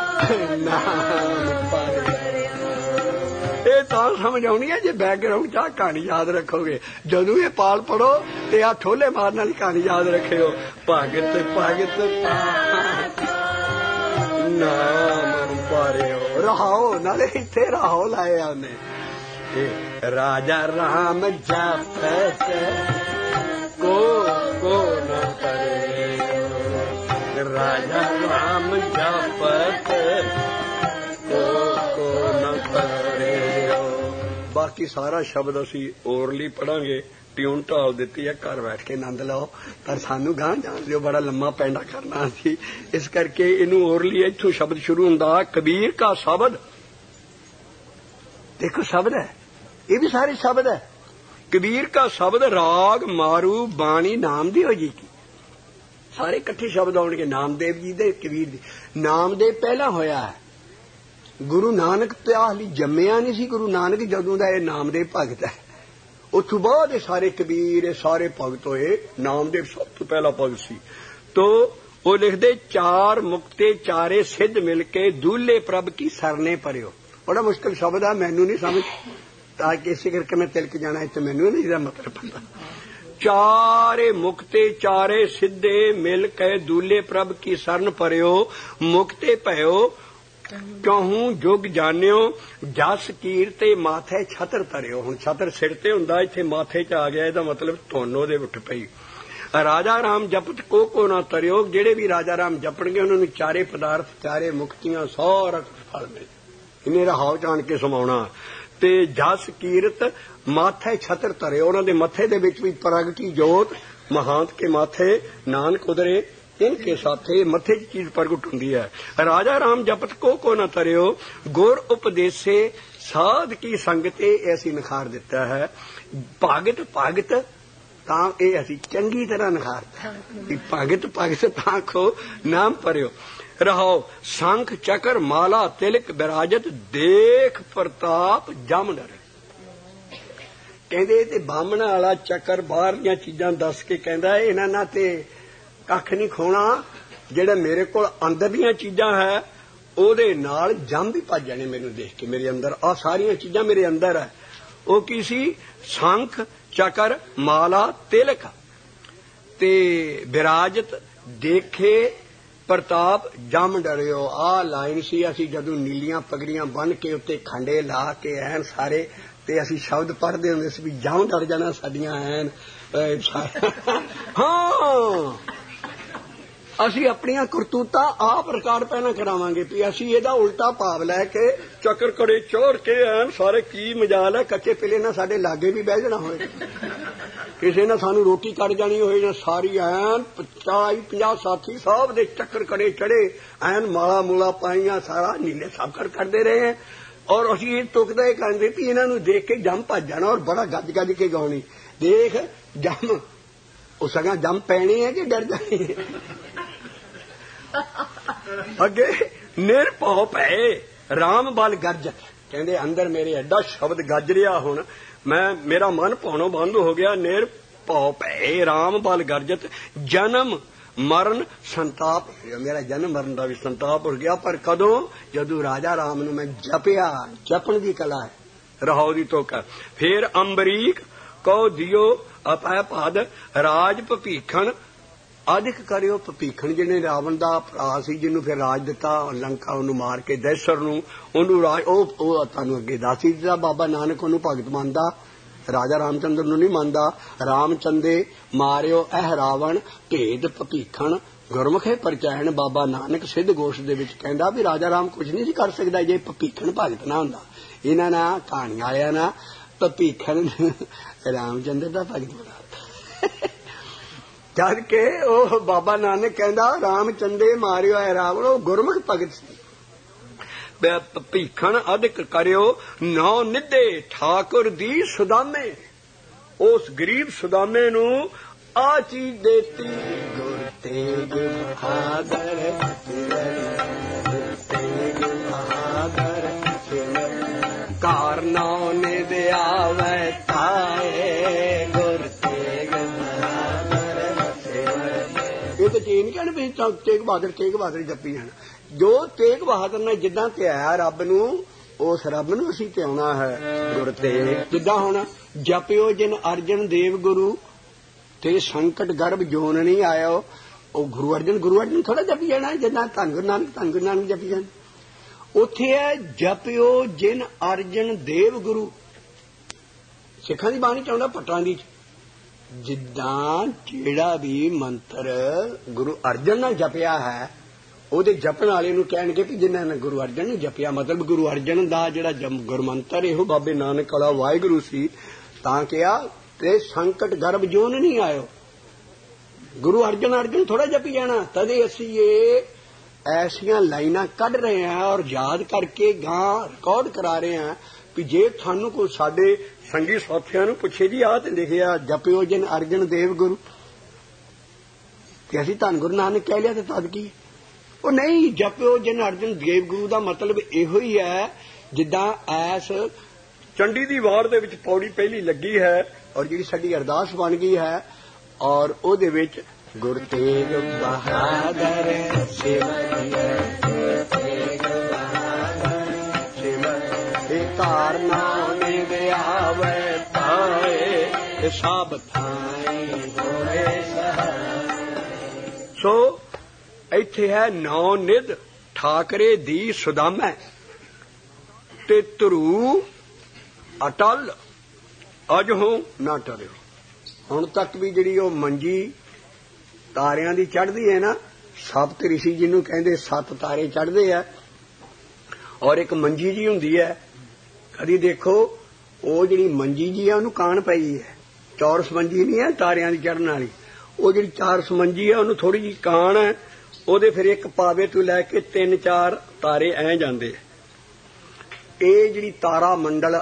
ਨਾਮ ਪਾਰੇ। ਇਹ ਤਾਂ ਸਮਝ ਆਉਣੀ ਹੈ ਜੇ ਬੈਕਗਰਾਉਂਡ 'ਚ ਕਹਾਣੀ ਯਾਦ ਰੱਖੋਗੇ। ਜਦੋਂ ਇਹ ਪਾਲ ਪੜੋ ਤੇ ਆ ਠੋਲੇ ਮਾਰਨ ਵਾਲੀ ਕਹਾਣੀ ਯਾਦ ਰੱਖਿਓ ਭਗਤ ਭਗਤ ਨਾਮ ਪਾਰਿਓ। ਰਹਾਓ ਨਾਲੇ ਇੱਥੇ ਰਹਾਓ ਲਾਇਆ ਉਹਨੇ ਰਾਜਾ ਰਾਮ ਜਪਤ ਕੋ ਕੋ ਨ ਕਰੇ ਰਾਜਾ ਰਾਮ ਜਪਤ ਕੋ ਕੋ ਨ ਕਰੇ। ਬਾਕੀ ਸਾਰਾ ਸ਼ਬਦ ਅਸੀਂ ਓਰਲੀ ਪੜਾਂਗੇ ਟਿਊਨ ਢਾਲ ਦਿੱਤੀ ਹੈ ਘਰ ਬੈਠ ਕੇ ਆਨੰਦ ਲਓ ਪਰ ਸਾਨੂੰ ਗਾਂਹ ਜਾਣ ਦਿਓ ਬੜਾ ਲੰਮਾ ਪੈਂਡਾ ਕਰਨਾ ਸੀ। ਇਸ ਕਰਕੇ ਇਹਨੂੰ ਓਰਲੀ ਇੱਥੋਂ ਸ਼ਬਦ ਸ਼ੁਰੂ ਹੁੰਦਾ ਕਬੀਰ ਕਾ ਸ਼ਬਦ। ਦੇਖੋ ਸ਼ਬਦ ਹੈ ਇਹ ਵੀ ਸਾਰੇ ਸ਼ਬਦ ਹੈ। ਕਬੀਰ ਕਾ ਸ਼ਬਦ ਰਾਗ ਮਾਰੂ ਬਾਣੀ ਨਾਮ ਦੀ ਹੋ ਜੀ ਕੀ ਸਾਰੇ ਇਕੱਠੇ ਸ਼ਬਦ ਆਉਣਗੇ ਨਾਮਦੇਵ ਜੀ ਦੇ ਕਬੀਰ ਦੀ। ਨਾਮਦੇਵ ਪਹਿਲਾਂ ਹੋਇਆ ਹੈ ਗੁਰੂ ਨਾਨਕ ਪਿਆਸ ਲਈ ਜੰਮਿਆ ਨਹੀਂ ਸੀ। ਗੁਰੂ ਨਾਨਕ ਜਦੋਂ ਦਾ ਇਹ ਨਾਮਦੇਵ ਭਗਤ ਹੈ ਉੱਥੋਂ ਬਾਅਦ ਇਹ ਸਾਰੇ ਕਬੀਰ ਇਹ ਸਾਰੇ ਭਗਤ ਹੋਏ। ਨਾਮਦੇਵ ਸਭ ਤੋਂ ਪਹਿਲਾ ਭਗਤ ਸੀ। ਤੋ ਉਹ ਲਿਖਦੇ ਚਾਰ ਮੁਕਤੇ ਚਾਰੇ ਸਿੱਧ ਮਿਲ ਕੇ ਦੂਲੇ ਪ੍ਰਭ ਕੀ ਸਰਨੇ ਪਰਿਓ। ਬੜਾ ਮੁਸ਼ਕਿਲ ਸ਼ਬਦ ਆ ਮੈਨੂੰ ਨਹੀਂ ਸਮਝ ਤਾਂ ਕਿ ਇਸੇ ਕਰਕੇ ਮੈਂ ਤਿਲਕ ਜਾਣਾ ਇੱਥੇ ਮੈਨੂੰ ਨਹੀਂ ਇਹਦਾ ਮਤਲਬ ਪਤਾ। ਚਾਰੇ ਮੁਕਤੇ ਚਾਰੇ ਸਿੱਧੇ ਮਿਲ ਕੇ ਦੂਲੇ ਪ੍ਰਭ ਕੀ ਸਰਨ ਪਰਿਓ ਮੁਕਤੇ ਭਇਓ ਕਿਉਂ ਜੁਗ ਜਾਣਿਓ ਜਸ ਕੀਰਤੇ ਮਾਥੇ ਛਤਰ ਧਰਿਓ। ਹੁਣ ਛਤਰ ਸਿਰ ਤੇ ਹੁੰਦਾ ਇੱਥੇ ਮਾਥੇ 'ਚ ਆ ਗਿਆ ਇਹਦਾ ਮਤਲਬ ਧੁੰਨ ਉਹਦੇ ਉੱਠ ਪਈ। ਰਾਜਾ ਰਾਮ ਜਪਤ ਕੋ ਕੋ ਨਾ ਤਰਿਓ ਜਿਹੜੇ ਵੀ ਰਾਜਾ ਰਾਮ ਜਪਣਗੇ ਉਹਨਾਂ ਨੂੰ ਚਾਰੇ ਪਦਾਰਥ ਚਾਰੇ ਮੁਕਤੀਆਂ ਸਾਰਾ ਫਲ ਮਿਲੇ। ਇਹਨੇ ਰਹਾਉ ਜਾਣ ਕੇ ਸਮਾਉਣਾ ਤੇ ਜਸ ਕੀਰਤ ਮਾਥੇ ਛਤਰ ਧਰਿਓ ਉਹਨਾਂ ਦੇ ਮੱਥੇ ਦੇ ਵਿੱਚ ਵੀ ਪ੍ਰਗਟੀ ਜੋਤ ਮਹਾਂਤ ਕੇ ਮਾਥੇ ਨਾਨਕ ਉਦਰੇ इनके साथे मथे की चीज प्रगट होंगी है। राजा राम जपत को को न तरियो गुर उपदेशे साध की संगते ऐसी निखार देता है। भगत भगत तां ये असीं चंगी तरह निखारता कि भगत भगत तां खो नाम परियो रहो शंख चक्र माला तिलक विराजत देख प्रताप जम डरे। कहंदे ते बामण वाला चक्कर बाहर दीआं चीजां दस के कहंदा इन्हां नाल ते कख नहीं खोना, जेड़ा मेरे कोल अंदर दीआं चीजां है ओदे नाल जम भी भज जाने मैनूं देख के। मेरे अंदर आ सारियां चीजां मेरे अंदर है। ओ की सी शंख चक्र माला तिलक ते विराजत देखे प्रताप जम डरियो। आ लाइन सी असी जदों नीलियां पगड़ियां बन के उत्ते खंडे ला के ऐन सारे ते असी शब्द पढ़दे हुंदे सी भी जम डर जाना साडियां ऐन। हाँ असी अपनियां करतूतां आप रिकार्ड पैना करावांगे भी असी इहदा उल्टा भाव लैके चक्कर कड़े चोड़ के ऐन सारे की मजाल है। कच्चे पिले ना साडे लागे भी बह जाना होए, किसी ने सानू रोटी कट जानी होए ना सारी ऐन चाली पंजाह साथी सब दे चक्कर कड़े चढ़े ऐन माला मूला पाइयां सारा नीले सब कर करते रहे हैं। और असी ये टुकदा कहते भी इन्हों देख के जम भज जाना और बड़ा गज गज के गाउनी देख जम उस सगा जम पैनी है कि डर जानी है। अगे निरभौ भय राम बल गरजत कहते अंदर मेरे एडा शब्द गज रहा हुण मैं मेरा मन भौनों बंद हो गया। निरभौ भय राम बल गरजत जन्म मरण संताप मेरा जन्म मरण का भी संताप हो गया। पर कदों जदों राजा राम नूं मैं जपिया जपण की कला है रहो दी तो कर फिर अंबरीक कहो दियो अपै पद राज भपीखण अधिक करियो। भपीखण जिन्हें रावण का भरा सी जिन्हों फिर राज दिता लंका उन्होंने मार के दैसर नूं उन्होंने राज तुहानूं अगे दस ही दिता। बाबा नानक उन्होंने भगत मानदा राजा रामचंद्र नूं नहीं मानदा। रामचंदे मारियो एह रावण भेद भपीखण गुरमुखे परचैन। बाबा नानक सिद्ध गोश दे विच कहंदा भी राजा राम कुछ नहीं कर सकदा जे भपीखण भगत ना हुंदा। इन्हां ना कहानी वालियां ना भपीखण रामचंद्र दा भगत बना जद के ओ बाबा नानक कहंदा रामचंदे मारियो है रावण ओ गुरमुख भगत सी। भीखण अधिक करियो नौ निधे ठाकुर दी सुदामे उस गरीब सुदामे नू आ चीज देती गुर तेग बहादुर तेग बहादुर कार नौ निधे आवे ताए गुर तेग ये तो चीन कहने भी तेग बहादुर तेग बहादुर जपी जाना। जो तेग बहादुर ने जिदा ध्याया रब नूं उस रब नूं असीं ध्याउणा है। गुर तेग जिदा हुण जपियो जिन अर्जन देव गुरु ते संकट गर्भ जोन नहीं आया वो गुरु अर्जन गुरु अर्जन थोड़ा जपी जाना जिदा धन गुरु नानक धन गुरु नानक जपी जाना। उत्थे है जपियो जिन अर्जन देव गुरु सिखां दी बाणी चाहुंदा पटां दी जिद्दां जेड़ा भी मंत्र गुरु अर्जन ने जपिया है ਉਹਦੇ ਜਪਣ ਵਾਲੇ ਨੂੰ ਕਹਿਣਗੇ ਕਿ ਜਿਨ੍ਹਾਂ ਨੇ ਗੁਰੂ ਅਰਜਨ ਨੂੰ ਜਪਿਆ ਮਤਲਬ ਗੁਰੂ ਅਰਜਨ ਦਾ ਜਿਹੜਾ ਗੁਰਮੰਤਰ ਇਹੋ ਬਾਬੇ ਨਾਨਕ ਵਾਲਾ ਵਾਹਿਗੁਰੂ ਸੀ ਤਾਂ ਕਿਹਾ ਤੇ ਸੰਕਟ ਗਰਭ ਜੋਨ ਨਹੀਂ ਆਇਓ। ਗੁਰੂ ਅਰਜਨ ਅਰਜਨ ਥੋੜਾ ਜਪੀ ਜਾਣਾ ਤਦੇ ਅਸੀਂ ਇਹ ਐਸੀਆਂ ਲਾਈਨਾਂ ਕੱਢ ਰਹੇ ਹਾਂ ਔਰ ਯਾਦ ਕਰਕੇ ਗਾਂ ਰਿਕਾਰਡ ਕਰਾ ਰਹੇ ਹਾਂ ਵੀ ਜੇ ਤੁਹਾਨੂੰ ਕੋਈ ਸਾਡੇ ਸੰਗੀ ਸਾਥੀਆਂ ਨੂੰ ਪੁੱਛੇ ਜੀ ਆਹ ਤੇ ਲਿਖਿਆ ਜਪਿਓ ਜਿਨ ਅਰਜਨ ਦੇਵ ਗੁਰੂ ਤੇ ਅਸੀਂ ਧੰਨ ਗੁਰੂ ਨਾਨਕ ਕਹਿ ਲਿਆ ਤੇ ਤਦ ਕੀ ਉਹ ਨਹੀਂ ਜਪਿਓ ਜਿਨ ਅਰਜਨ ਦੇਵ ਗੁਰੂ ਦਾ ਮਤਲਬ ਇਹੋ ਹੀ ਹੈ ਜਿੱਦਾਂ ਐਸ ਚੰਡੀ ਦੀ ਵਾਰ ਦੇ ਵਿੱਚ ਪੌੜੀ ਪਹਿਲੀ ਲੱਗੀ ਹੈ ਔਰ ਜਿਹੜੀ ਸਾਡੀ ਅਰਦਾਸ ਬਣ ਗਈ ਹੈ ਔਰ ਉਹਦੇ ਵਿੱਚ ਗੁਰ ਤੇਗ ਬਹਾਦਰ ਸਿਵਰਿਆ ਤੇਗ ਬਹਾਦਰ ਸਿਵਰਿਆ ਇਹ ਧਾਰਨਾ ਨਿ ਆਵੇ ਪਾਏ ਸਭ ਥਾਈ ਹੋਏ ਸਹਾਇ। ਸੋ ਇੱਥੇ ਹੈ ਨੌ ਨਿਧ ਠਾਕਰੇ ਦੀ ਸੁਦਾਮੈ ਤੇ ਧਰੂ ਅਟਲ ਅਜਹੋਂ ਨਾ ਟਰਿਓ। ਹੁਣ ਤੱਕ ਵੀ ਜਿਹੜੀ ਉਹ ਮੰਜੀ ਤਾਰਿਆਂ ਦੀ ਚੜ੍ਹਦੀ ਹੈ ਨਾ ਸਪਤ ਰਿਸ਼ੀ ਜਿਹਨੂੰ ਕਹਿੰਦੇ ਸੱਤ ਤਾਰੇ ਚੜ੍ਹਦੇ ਆ ਔਰ ਇੱਕ ਮੰਜੀ ਜੀ ਹੁੰਦੀ ਹੈ ਕਦੀ ਦੇਖੋ ਉਹ ਜਿਹੜੀ ਮੰਜੀ ਜੀ ਆ ਉਹਨੂੰ ਕਾਣ ਪਈ ਹੈ ਚੌਰਸ ਮੰਜੀ ਨਹੀਂ ਹੈ ਤਾਰਿਆਂ ਦੀ ਚੜ੍ਹਨ ਵਾਲੀ ਉਹ ਜਿਹੜੀ ਚਾਰਸ ਮੰਜੀ ਹੈ ਉਹਨੂੰ ਥੋੜੀ ਜਿਹੀ ਕਾਣ ਹੈ ਉਹਦੇ ਫਿਰ ਇੱਕ ਪਾਵੇ ਤੋਂ ਲੈ ਕੇ ਤਿੰਨ ਚਾਰ ਤਾਰੇ ਐ ਜਾਂਦੇ ਇਹ ਜਿਹੜੀ ਤਾਰਾ ਮੰਡਲ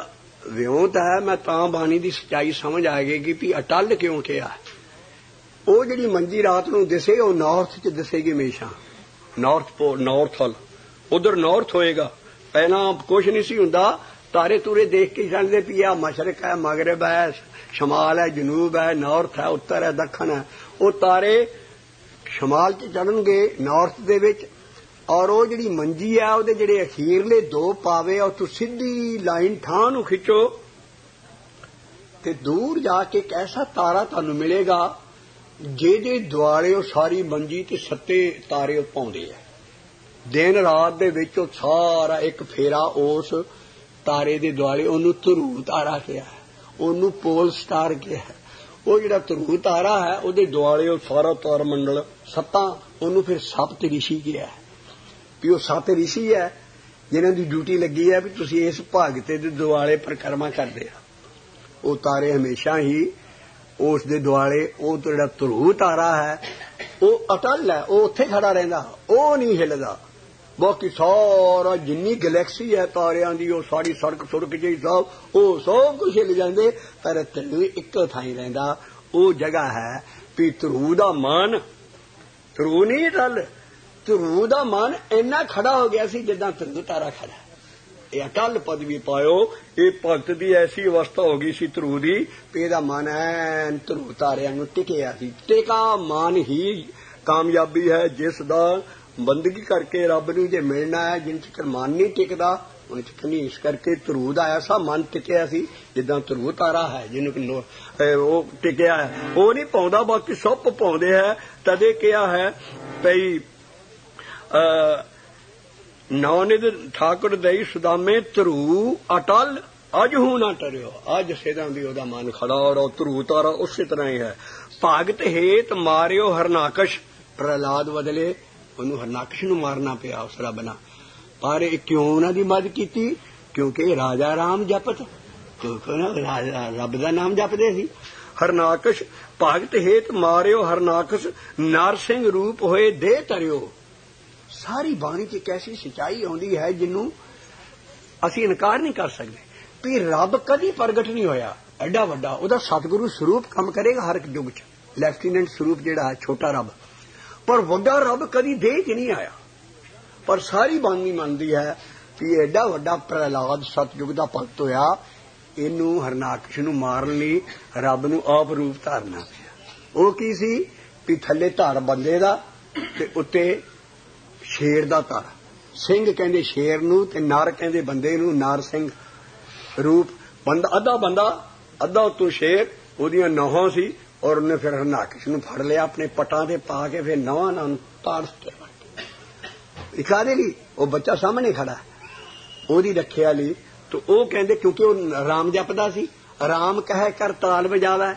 ਵਿਉਂਤ ਹੈ। ਮੈਂ ਤਾਂ ਬਾਣੀ ਦੀ ਸੱਚਾਈ ਸਮਝ ਆ ਗਈ ਵੀ ਅਟਲ ਕਿਉਂ ਕਿਹਾ। ਉਹ ਜਿਹੜੀ ਮੰਜੀ ਰਾਤ ਨੂੰ ਦਿਸੇ ਉਹ ਨਾਰਥ ਚ ਦਿਸੇਗੀ ਹਮੇਸ਼ਾ, ਨਾਰਥ ਪੋਲ, ਨਾਰਥ ਵੱਲ, ਉਧਰ ਨਾਰਥ ਹੋਏਗਾ। ਪਹਿਲਾਂ ਕੁਛ ਨਹੀਂ ਸੀ ਹੁੰਦਾ, ਤਾਰੇ ਤੂਰੇ ਦੇਖ ਕੇ ਜਾਣਦੇ ਵੀ ਆ ਮਸ਼ਰਕ ਹੈ, ਮਗਰਬ ਹੈ, ਸ਼ਮਾਲ ਹੈ, ਜਨੂਬ ਹੈ, ਨਾਰਥ ਹੈ, ਉੱਤਰ ਹੈ, ਦੱਖਣ ਹੈ। ਉਹ ਤਾਰੇ ਸ਼ਮਾਲ ਚ ਚੜਨਗੇ, ਨਾਰਥ ਦੇ ਵਿੱਚ। ਔਰ ਉਹ ਜਿਹੜੀ ਮੰਜੀ ਆ ਉਹਦੇ ਜਿਹੜੇ ਅਖੀਰਲੇ ਦੋ ਪਾਵੇ ਆ ਉੱਥੋਂ ਸਿੱਧੀ ਲਾਈਨ ਠਾਂ ਨੂੰ ਖਿੱਚੋ ਤੇ ਦੂਰ ਜਾ ਕੇ ਇੱਕ ਐਸਾ ਤਾਰਾ ਤੁਹਾਨੂੰ ਮਿਲੇਗਾ ਜਿਹਦੇ ਦੁਆਲੇ ਉਹ ਸਾਰੀ ਮੰਜੀ ਤੇ ਸੱਤੇ ਤਾਰੇ ਉਹ ਪਾਉਂਦੇ ਆ। ਦਿਨ ਰਾਤ ਦੇ ਵਿੱਚ ਉਹ ਸਾਰਾ ਇੱਕ ਫੇਰਾ ਉਸ ਤਾਰੇ ਦੇ ਦੁਆਲੇ, ਉਹਨੂੰ ਧਰੂ ਤਾਰਾ ਕਿਹਾ, ਉਹਨੂੰ ਪੋਲ ਸਟਾਰ ਕਿਹਾ। ਉਹ ਜਿਹੜਾ ਧਰੂ ਤਾਰਾ ਹੈ ਉਹਦੇ ਦੁਆਲੇ ਉਹ ਸਾਰਾ ਤਾਰ ਮੰਡਲ ਸੱਤਾਂ, ਉਹਨੂੰ ਫਿਰ ਸਪਤ ਰਿਸ਼ੀ ਕਿਹਾ ਵੀ ਉਹ ਸੱਤ ਰਿਸ਼ੀ ਹੈ ਜਿਨ੍ਹਾਂ ਦੀ ਡਿਊਟੀ ਲੱਗੀ ਹੈ ਵੀ ਤੁਸੀਂ ਇਸ ਭਗਤੇ ਦੇ ਦੁਆਲੇ ਪਰਿਕਰਮਾ ਕਰਦੇ ਆ। ਉਹ ਤਾਰੇ ਹਮੇਸ਼ਾ ਹੀ ਉਸ ਦੇ ਦੁਆਲੇ, ਉਹ ਜਿਹੜਾ ਧਰੂ ਤਾਰਾ ਹੈ ਉਹ ਅਟਲ ਹੈ, ਉਹ ਉੱਥੇ ਖੜਾ ਰਹਿੰਦਾ, ਉਹ ਨਹੀਂ ਹਿੱਲਦਾ। ਬਾਕੀ ਸਾਰਾ ਜਿੰਨੀ ਗੈਲੈਕਸੀ ਹੈ ਤਾਰਿਆਂ ਦੀ ਉਹ ਸਾਰੀ ਸੜਕ ਸੁੜਕ ਜਿਹੀ ਸਭ ਉਹ ਸਭ ਕੁਛ ਹਿੱਲ ਜਾਂਦੇ, ਪਰ ਧਰੂ ਇੱਕੋ ਥਾਂ ਰਹਿੰਦਾ। ਉਹ ਜਗ੍ਹਾ ਹੈ ਵੀ ਧਰੂ ਦਾ ਮਨ, ਧਰੂ ਨਹੀਂ ਅਟਲ, ਧਰੂ ਦਾ ਮਨ ਇੰਨਾ ਖੜਾ ਹੋ ਗਿਆ ਸੀ ਜਿੱਦਾਂ ਧਰੂ ਤਾਰਾ ਖੜਾ। ਇਹ ਅਟਲ ਪਦਵੀ ਪਾਇਓ। ਇਹ ਭਗਤ ਦੀ ਐਸੀ ਅਵਸਥਾ ਹੋ ਗਈ ਸੀ ਧਰੂ ਦੀ ਵੀ ਇਹਦਾ ਮਨ ਐਨ ਧਰੂ ਤਾਰਿਆਂ ਨੂੰ ਟਿਕਿਆ ਸੀ। ਟਿਕਾ ਮਨ ਹੀ ਕਾਮਯਾਬੀ ਹੈ, ਜਿਸ ਦਾ ਬੰਦਗੀ ਕਰਕੇ ਰੱਬ ਨੂੰ ਜੇ ਮਿਲਣਾ ਹੈ। ਜਿਨ ਚਿਰ ਮਨ ਨਹੀਂ ਟਿਕਦਾ ਉਹਨੇ ਚਿਰ ਨਹੀਂ। ਇਸ ਕਰਕੇ ਧਰੂ ਦਾ ਐਸਾ ਮਨ ਟਿਕਿਆ ਸੀ ਜਿੱਦਾਂ ਧਰੂ ਤਾਰਾ ਹੈ ਜਿਹਨੂੰ ਉਹ ਟਿਕਿਆ ਹੈ, ਉਹ ਨਹੀਂ ਪਾਉਂਦਾ, ਬਾਕੀ ਸਭ ਪਾਉਂਦੇ ਹੈ। ਤਦੇ ਕਿਹਾ ਹੈ ਭਈ ਨੌਨਿਧ ਠਾਕੁਰ ਦਈ ਸੁਦਾਮੇ ਧਰੂ ਅਟਲ ਅਜ ਹੂੰ ਨਾ ਟਰਿਓ। ਅੱਜ ਸੇਦਾਂ ਦੀ ਉਹਦਾ ਮਨ ਖੜਾ, ਔਰ ਉਹ ਧਰੂ ਤਾਰਾ ਉਸੇ ਤਰ੍ਹਾਂ ਹੀ ਹੈ। ਭਗਤ ਹੇਤ ਮਾਰਿਓ ਹਰਨਾਕਸ਼, ਪ੍ਰਹਲਾਦ ਬਦਲੇ ਉਹਨੂੰ ਹਰਨਾਕਸ਼ ਨੂੰ ਮਾਰਨਾ ਪਿਆ ਉਸ ਰੱਬ ਨਾਲ। ਪਰ ਇਹ ਕਿਉਂ ਉਹਨਾਂ ਦੀ ਮਦਦ ਕੀਤੀ? ਕਿਉਂਕਿ ਰਾਜਾ ਰਾਮ ਜਪਤ, ਰੱਬ ਦਾ ਨਾਮ ਜਪਦੇ ਸੀ। ਹਰਨਾਕਸ਼ ਭਗਤ ਹੇਤ ਮਾਰਿਓ ਹਰਨਾਕਸ਼, ਨਰ ਸਿੰਘ ਰੂਪ ਹੋਏ ਦੇ ਤਰਿਓ। ਸਾਰੀ ਬਾਣੀ 'ਚ ਇੱਕ ਐਸੀ ਸੱਚਾਈ ਆਉਂਦੀ ਹੈ ਜਿਹਨੂੰ ਅਸੀਂ ਇਨਕਾਰ ਨਹੀਂ ਕਰ ਸਕਦੇ ਵੀ ਰੱਬ ਕਦੀ ਪ੍ਰਗਟ ਨਹੀਂ ਹੋਇਆ ਐਡਾ ਵੱਡਾ। ਉਹਦਾ ਸਤਿਗੁਰੂ ਸਰੂਪ ਕੰਮ ਕਰੇਗਾ ਹਰ ਇੱਕ ਯੁੱਗ 'ਚ, ਲੈਫਟੀਨੈਂਟ ਸਰੂਪ ਜਿਹੜਾ ਹੈ ਛੋਟਾ ਰੱਬ, ਪਰ ਵੱਡਾ ਰੱਬ ਕਦੀ ਦੇਹ 'ਚ ਨਹੀਂ ਆਇਆ। ਪਰ ਸਾਰੀ ਬਾਣੀ ਮੰਨਦੀ ਹੈ ਵੀ ਐਡਾ ਵੱਡਾ ਪ੍ਰਹਲਾਦ ਸਤਿਯੁਗ ਦਾ ਭਗਤ ਹੋਇਆ, ਇਹਨੂੰ ਹਰਨਾਕਸ਼ ਨੂੰ ਮਾਰਨ ਲਈ ਰੱਬ ਨੂੰ ਆਪ ਰੂਪ ਧਾਰਨਾ ਪਿਆ। ਉਹ ਕੀ ਸੀ ਵੀ ਥੱਲੇ ਧੜ ਬੰਦੇ ਦਾ ਤੇ ਉੱਤੇ ਸ਼ੇਰ ਦਾ ਧੜ, ਸਿੰਘ ਕਹਿੰਦੇ ਸ਼ੇਰ ਨੂੰ ਤੇ ਨਰ ਕਹਿੰਦੇ ਬੰਦੇ ਨੂੰ, ਨਰ ਸਿੰਘ ਰੂਪ। ਬੰਦਾ ਅੱਧਾ ਬੰਦਾ ਅੱਧਾ ਉੱਤੋਂ ਸ਼ੇਰ, ਉਹਦੀਆਂ ਨੌਹਾਂ ਸੀ। ਔਰ ਉਹਨੇ ਫਿਰ ਹਰਨਾਕਸ਼ ਨੂੰ ਫੜ ਲਿਆ ਆਪਣੇ ਪਟਾਂ ਤੇ ਪਾ ਕੇ, ਫਿਰ ਨਵਾਂ ਨਾਲ ਤਾੜ ਸੁੱਟਿਆ। ਕਾਹਦੇ ਲਈ? ਉਹ ਬੱਚਾ ਸਾਹਮਣੇ ਖੜਾ, ਉਹਦੀ ਰੱਖਿਆ ਲਈ। ਤੇ ਉਹ ਕਹਿੰਦੇ ਕਿਉਂਕਿ ਉਹ ਰਾਮ ਜਪਦਾ ਸੀ, ਰਾਮ ਕਹੇ ਕਰ ਤਾਲ ਵਜਾਵਾ,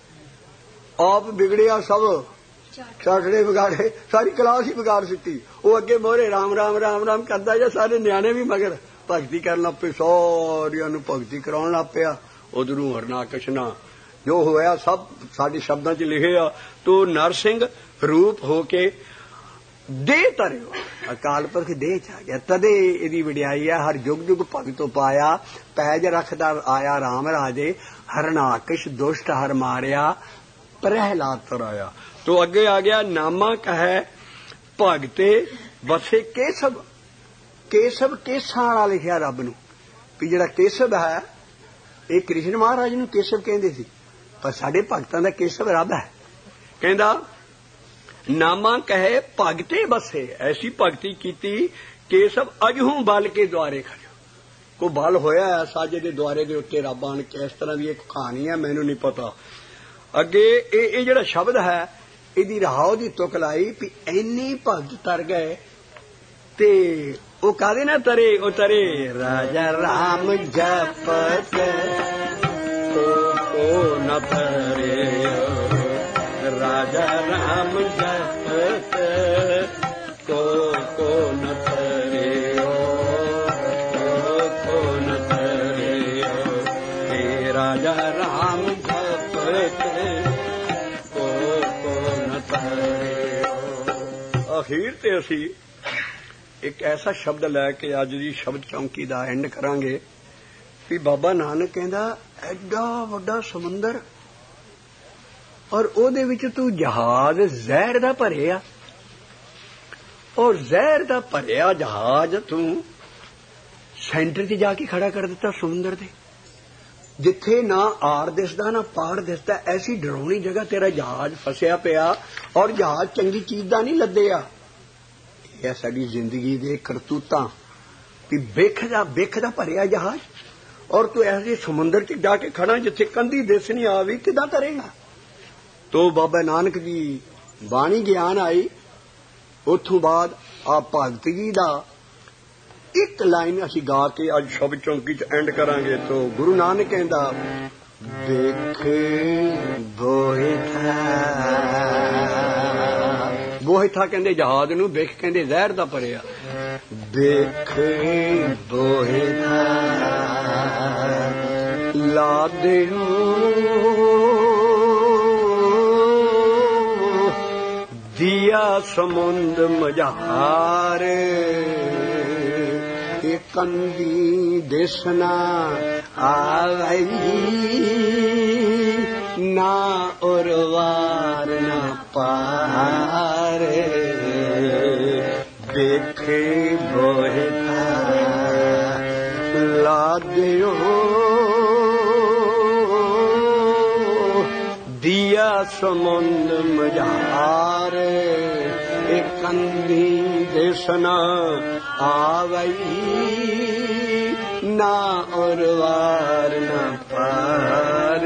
ਆਪ ਵਿਗੜਿਆ ਸਭ, ਛਾਟੜੇ ਵਿਗਾੜੇ, ਸਾਰੀ ਕਲਾਸ ਹੀ ਵਿਗਾੜ ਸਿੱਟੀ। ਉਹ ਅੱਗੇ ਮੋਹਰੇ ਰਾਮ ਰਾਮ ਰਾਮ ਰਾਮ ਕਰਦਾ ਜਾਂ ਸਾਰੇ ਨਿਆਣੇ ਵੀ ਮਗਰ ਭਗਤੀ ਕਰਨ ਲੱਗ ਪਏ, ਸਾਰਿਆਂ ਨੂੰ ਭਗਤੀ ਕਰਾਉਣ ਲੱਗ ਪਿਆ। ਉਧਰੋਂ ਹਰਨਾਕਸ਼ ਨਾਲ ਜੋ ਹੋਇਆ ਸਭ ਸਾਡੇ ਸ਼ਬਦਾਂ 'ਚ ਲਿਖੇ ਆ। ਤੋ ਨਰ ਸਿੰਘ ਰੂਪ ਹੋ ਕੇ ਦੇਹ ਤਰਿਓ, ਅਕਾਲ ਪੁਰਖ ਦੇਹ 'ਚ ਆ ਗਿਆ। ਤਦੇ ਇਹਦੀ ਵਡਿਆਈ ਆ, ਹਰ ਯੁੱਗ ਯੁੱਗ ਭਗਤੋਂ ਪਾਇਆ, ਪੈਜ ਰੱਖਦਾ ਆਇਆ ਰਾਮ ਰਾਜੇ, ਹਰਨਾਕਸ਼ ਦੁਸ਼ਟ ਹਰ ਮਾਰਿਆ, ਪ੍ਰਹਿਲਾਦ ਤਰਾਇਆ। ਤੋ ਅੱਗੇ ਆ ਗਿਆ ਨਾਮਾ ਕਹੈ ਭਗਤੇ ਬਸੇ ਕੇਸਵ। ਕੇਸਵ ਕੇਸਾਂ ਵਾਲਾ ਲਿਖਿਆ ਰੱਬ ਨੂੰ, ਵੀ ਜਿਹੜਾ ਕੇਸਵ ਹੈ ਇਹ ਕ੍ਰਿਸ਼ਨ ਮਹਾਰਾਜ ਨੂੰ ਕੇਸਵ ਕਹਿੰਦੇ ਸੀ, ਪਰ ਸਾਡੇ ਭਗਤਾਂ ਦਾ ਕੇਸਵ ਰੱਬ ਹੈ। ਕਹਿੰਦਾ ਨਾਮਾ ਕਹੇ ਭਗਤੇ ਬਸੇ, ਐਸੀ ਭਗਤੀ ਕੀਤੀ ਕੇਸਵ ਅਜਹੂ ਬਲ ਕੇ ਦੁਆਰੇ ਖੜਿਓ। ਕੋਈ ਬਲ ਹੋਇਆ ਐਸਾ ਜਿਹਦੇ ਦੁਆਰੇ ਦੇ ਉੱਤੇ ਰੱਬ ਆਣ ਕੇ, ਇਸ ਤਰ੍ਹਾਂ ਦੀ ਇੱਕ ਕਹਾਣੀ ਹੈ, ਮੈਨੂੰ ਨਹੀਂ ਪਤਾ। ਅੱਗੇ ਇਹ ਇਹ ਜਿਹੜਾ ਸ਼ਬਦ ਹੈ ਇਹਦੀ ਰਹਾਓ ਦੀ ਤੁਕ ਲਾਈ ਵੀ ਇੰਨੀ ਭਗਤ ਤਰ ਗਏ। ਤੇ ਉਹ ਕਾਹਦੇ ਨਾਲ ਤਰੇ? ਉਹ ਤਰੇ ਰਾਜਾ ਰਾਮ ਜਪਤ ਕੋ ਨ ਤਰੇ, ਰਾਜਾ ਰਾਮ ਜਪਤ ਕੋ ਕੋ ਨ ਤਰੇ, ਕੋ ਨ ਤਰੇ, ਰਾਜਾ ਰਾਮ ਜਪਤ ਕੋ ਕੋ ਨ ਤਰੇ। ਅਖੀਰ ਤੇ ਅਸੀਂ ਇੱਕ ਐਸਾ ਸ਼ਬਦ ਲੈ ਕੇ ਅੱਜ ਦੀ ਸ਼ਬਦ ਚੌਂਕੀ ਦਾ ਐਂਡ ਕਰਾਂਗੇ भी बाबा नानक कहंदा एडा वड्डा समुंदर और ओदे विच तू जहाज जहर दा भरिया और जहर दा भरिया जहाज तू सेंटर च जाके खड़ा कर दिता समुंदर दे जिथे ना आर दिसदा ना पार दिसदा ऐसी डरावनी जगह तेरा जहाज फसिया पिया और जहाज चंगी चीज दा नहीं लद्दिया। यह साडी जिंदगी दे करतूतां भी बेख दा बेख दा भरिया जहाज और तू ऐसे समुंदर च जाके खड़ा जिथे कंधी दिस नहीं आवी किदां करेगा। तो बाबा नानक जी बाणी ज्ञान आई। उथों बाद आ भगत जी दा एक लाइन असी गा के अज शब चौंकी च एंड करांगे। तो गुरु नानक कहंदा देख बोहे था बोहे था कहंदे जहाज नूं बेख कहंदे जहर दा भरिया देख बोहे था ला दे दिया समुंद मझार कंदी देसना आई ना उरवार ना पार देखे बोहे ला दियो दिया समुंद मझार कंदी देसना आवई ना उरवार न पार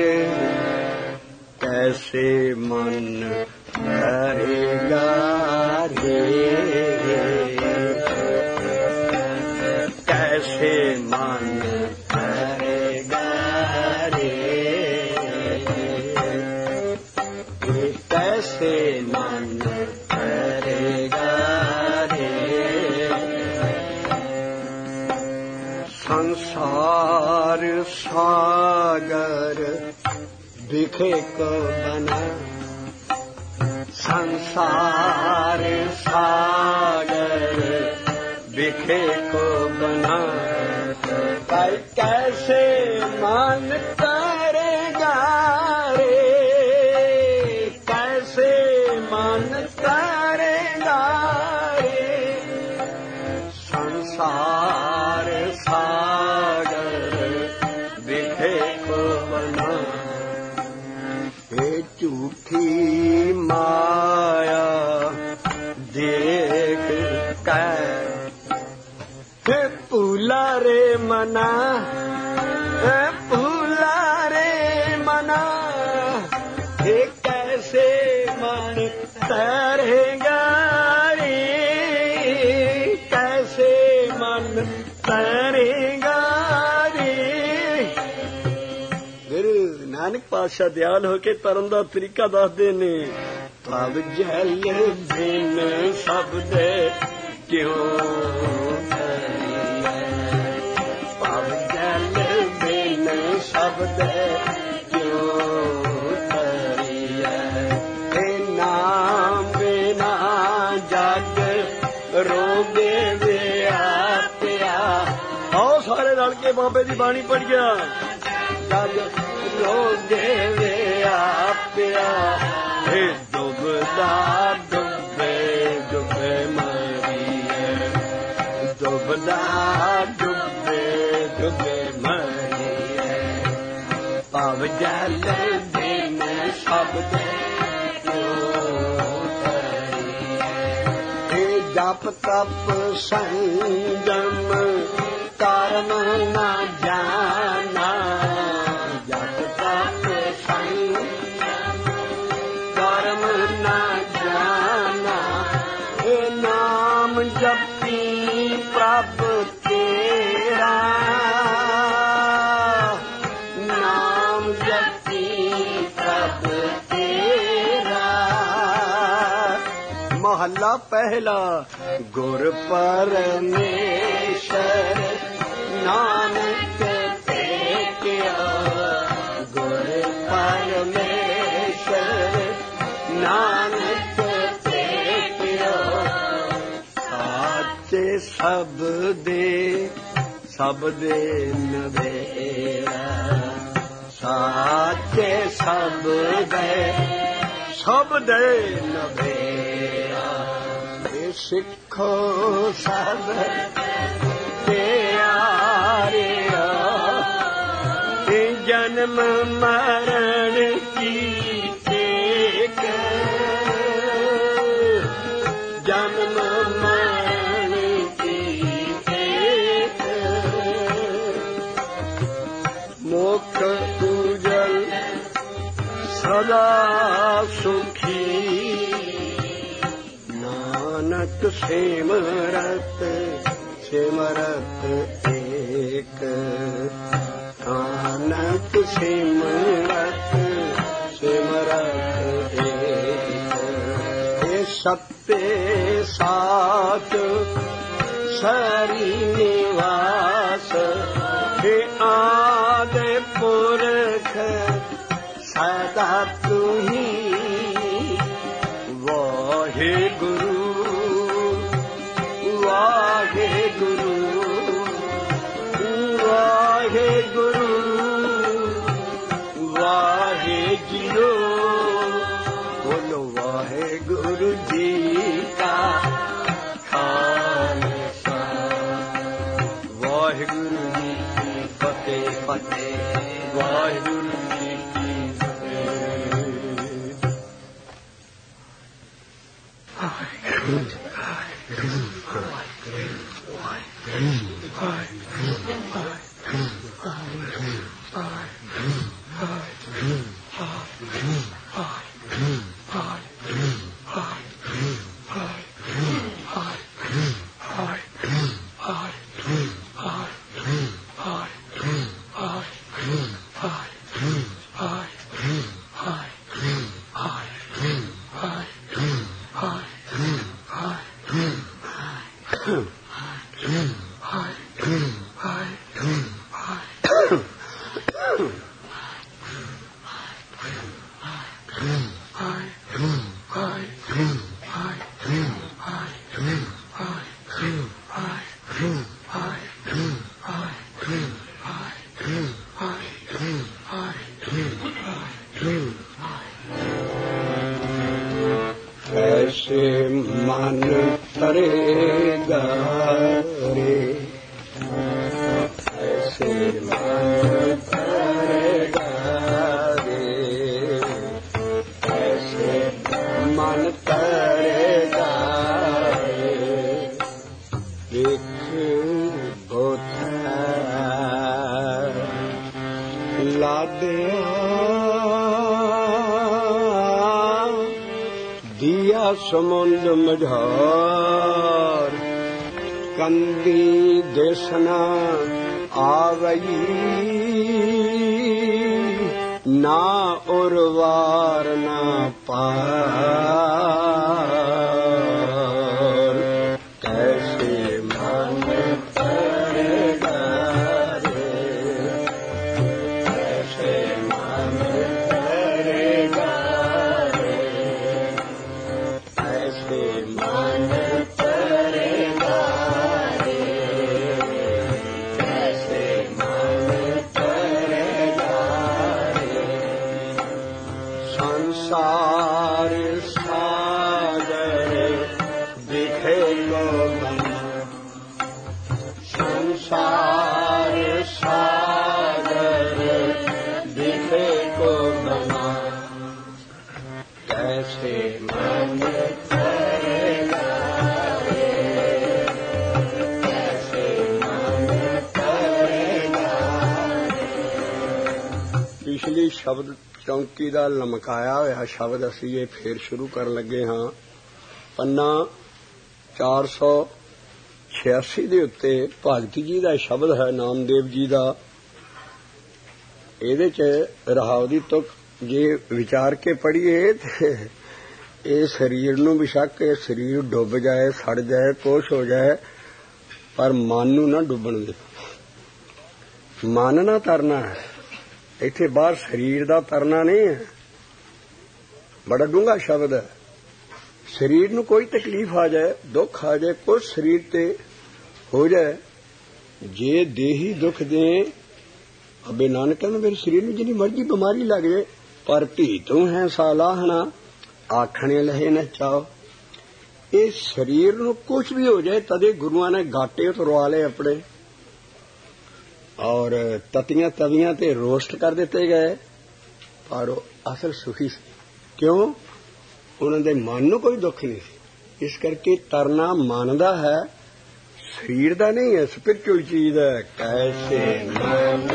कैसे मन करेगा रे कैसे मन करेगा रे कैसे मन संसार सागर दिखे को बना संसार सागर दिखे को बना भाई कैसे मन करेगा रे कैसे मन करेगा रे संसार सागर दिखे को बना ये झूठी माया देख के पूला रे मना पूला रे मना ये कैसे मन तरेगा रे कैसे मन तरेगा रे। गुरु नानक पातशाह दयाल होके तरन दा तरीका दसदे ने भव जल बिन शब्द क्यों भव जल बिन शब्द क्यों तरिया नाम बिना जग रोगे व्याप्या। आओ सारे रल के बाबे दी बाणी पढ़िया जग रोगे व्याप्या हे डुबदा डुबे डुबे मरिए डुबदा डुबे डुबे मरिए भव जल बिन शब्द जप तप संयम कर्म न जाना जप तप संयम कर्म न जाना हे नाम जपी प्रभ तेरा नाम जपी प्रभ तेरा। महला पहला गुर परमेश्वर नानक टेकिया गुर परमेश्वर नानक टेकिया साचे सब दे सब दे नवेरा साचे सब दे सब दे नवेरा ये सिखो सब प्यारे जन्म मरण की टेक जन्म मरण की टेक मोक्ष उजल सदा सुखी नानक सिमरत सिमरत एक नानक सिमरत सिमरत एक ये सत्य साच सरी निवास हे आदि पुरख सदा तू ही वाहे गुरु वाहे गुरु वाहे गुरु वाहे जियो बोलो वाहे गुरु जी का खालसा वाहे गुरु जी की फतेह फतेह वाहे गुरु जी की ऐसे मन तरेगा रे ऐसे मन तरेगा रे ऐसे मन तरेगा रे एक बोथा लादिया दिया समुंद मझार कंदी देसना आवई ना उर्वार ना पार कैसे मन तरेगा रे कैसे मन तरेगा ऐसे मन तरेगा रे ऐसे मन तरेगा रे संसार सागर दिखे को बना संसार सागर दिखे को बना कैसे मन तरेगा रे कैसे मन तरेगा रे पिछली शब्द चौंकी ਦਾ ਲਮਕਾਇਆ ਹੋਇਆ ਸ਼ਬਦ ਅਸੀਂ ਇਹ ਫੇਰ ਸ਼ੁਰੂ ਕਰਨ ਲੱਗੇ ਹਾਂ ਪੰਨਾ ਚਾਰ ਸੌ ਛਿਆਸੀ ਦੇ ਉੱਤੇ ਭਗਤ ਜੀ ਦਾ ਸ਼ਬਦ ਹੈ ਨਾਮਦੇਵ ਜੀ ਦਾ ਇਹਦੇ ਚ ਰਹਾਉ ਦੀ ਤੁਕ ਜੇ ਵਿਚਾਰ ਕੇ ਪੜੀਏ ਤੇ ਇਹ ਸਰੀਰ ਨੂੰ ਬਿਸ਼ੱਕ ਇਹ ਸਰੀਰ ਡੁੱਬ ਜਾਏ ਸੜ ਜਾਏ ਕੁਛ ਹੋ ਜਾਏ ਪਰ ਮਨ ਨੂੰ ਨਾ ਡੁੱਬਣ ਦੇ ਮਨ ਨਾ ਤਰਨਾ ਹੈ ਇੱਥੇ ਬਾਹਰ ਸਰੀਰ ਦਾ ਤਰਨਾ ਨਹੀਂ ਹੈ ਬੜਾ ਡੂੰਘਾ ਸ਼ਬਦ ਹੈ ਸਰੀਰ ਨੂੰ ਕੋਈ ਤਕਲੀਫ ਆ ਜਾਏ ਦੁੱਖ ਆ ਜਾਏ ਕੁਛ ਸਰੀਰ ਤੇ ਹੋ ਜਾਏ जे देही दुख दे अबे नानक कहना मेरे शरीर में जिनी मर्जी बीमारी लग जाए पर भी तू है सालाहना आखने लहे न चाओ। ये शरीर नूं कुछ भी हो जाए तदे गुरुआं ने गाटे उतरवा ले अपने और ततियां तवियां ते रोस्ट कर दिते गए पर असल सुखी सी। क्यों? उन्हां दे मन नूं कोई दुख नहीं सी। इस करके तरना मन दा है, शरीर दा नहीं है, स्पिरिचुअल चीज है। कैसे मन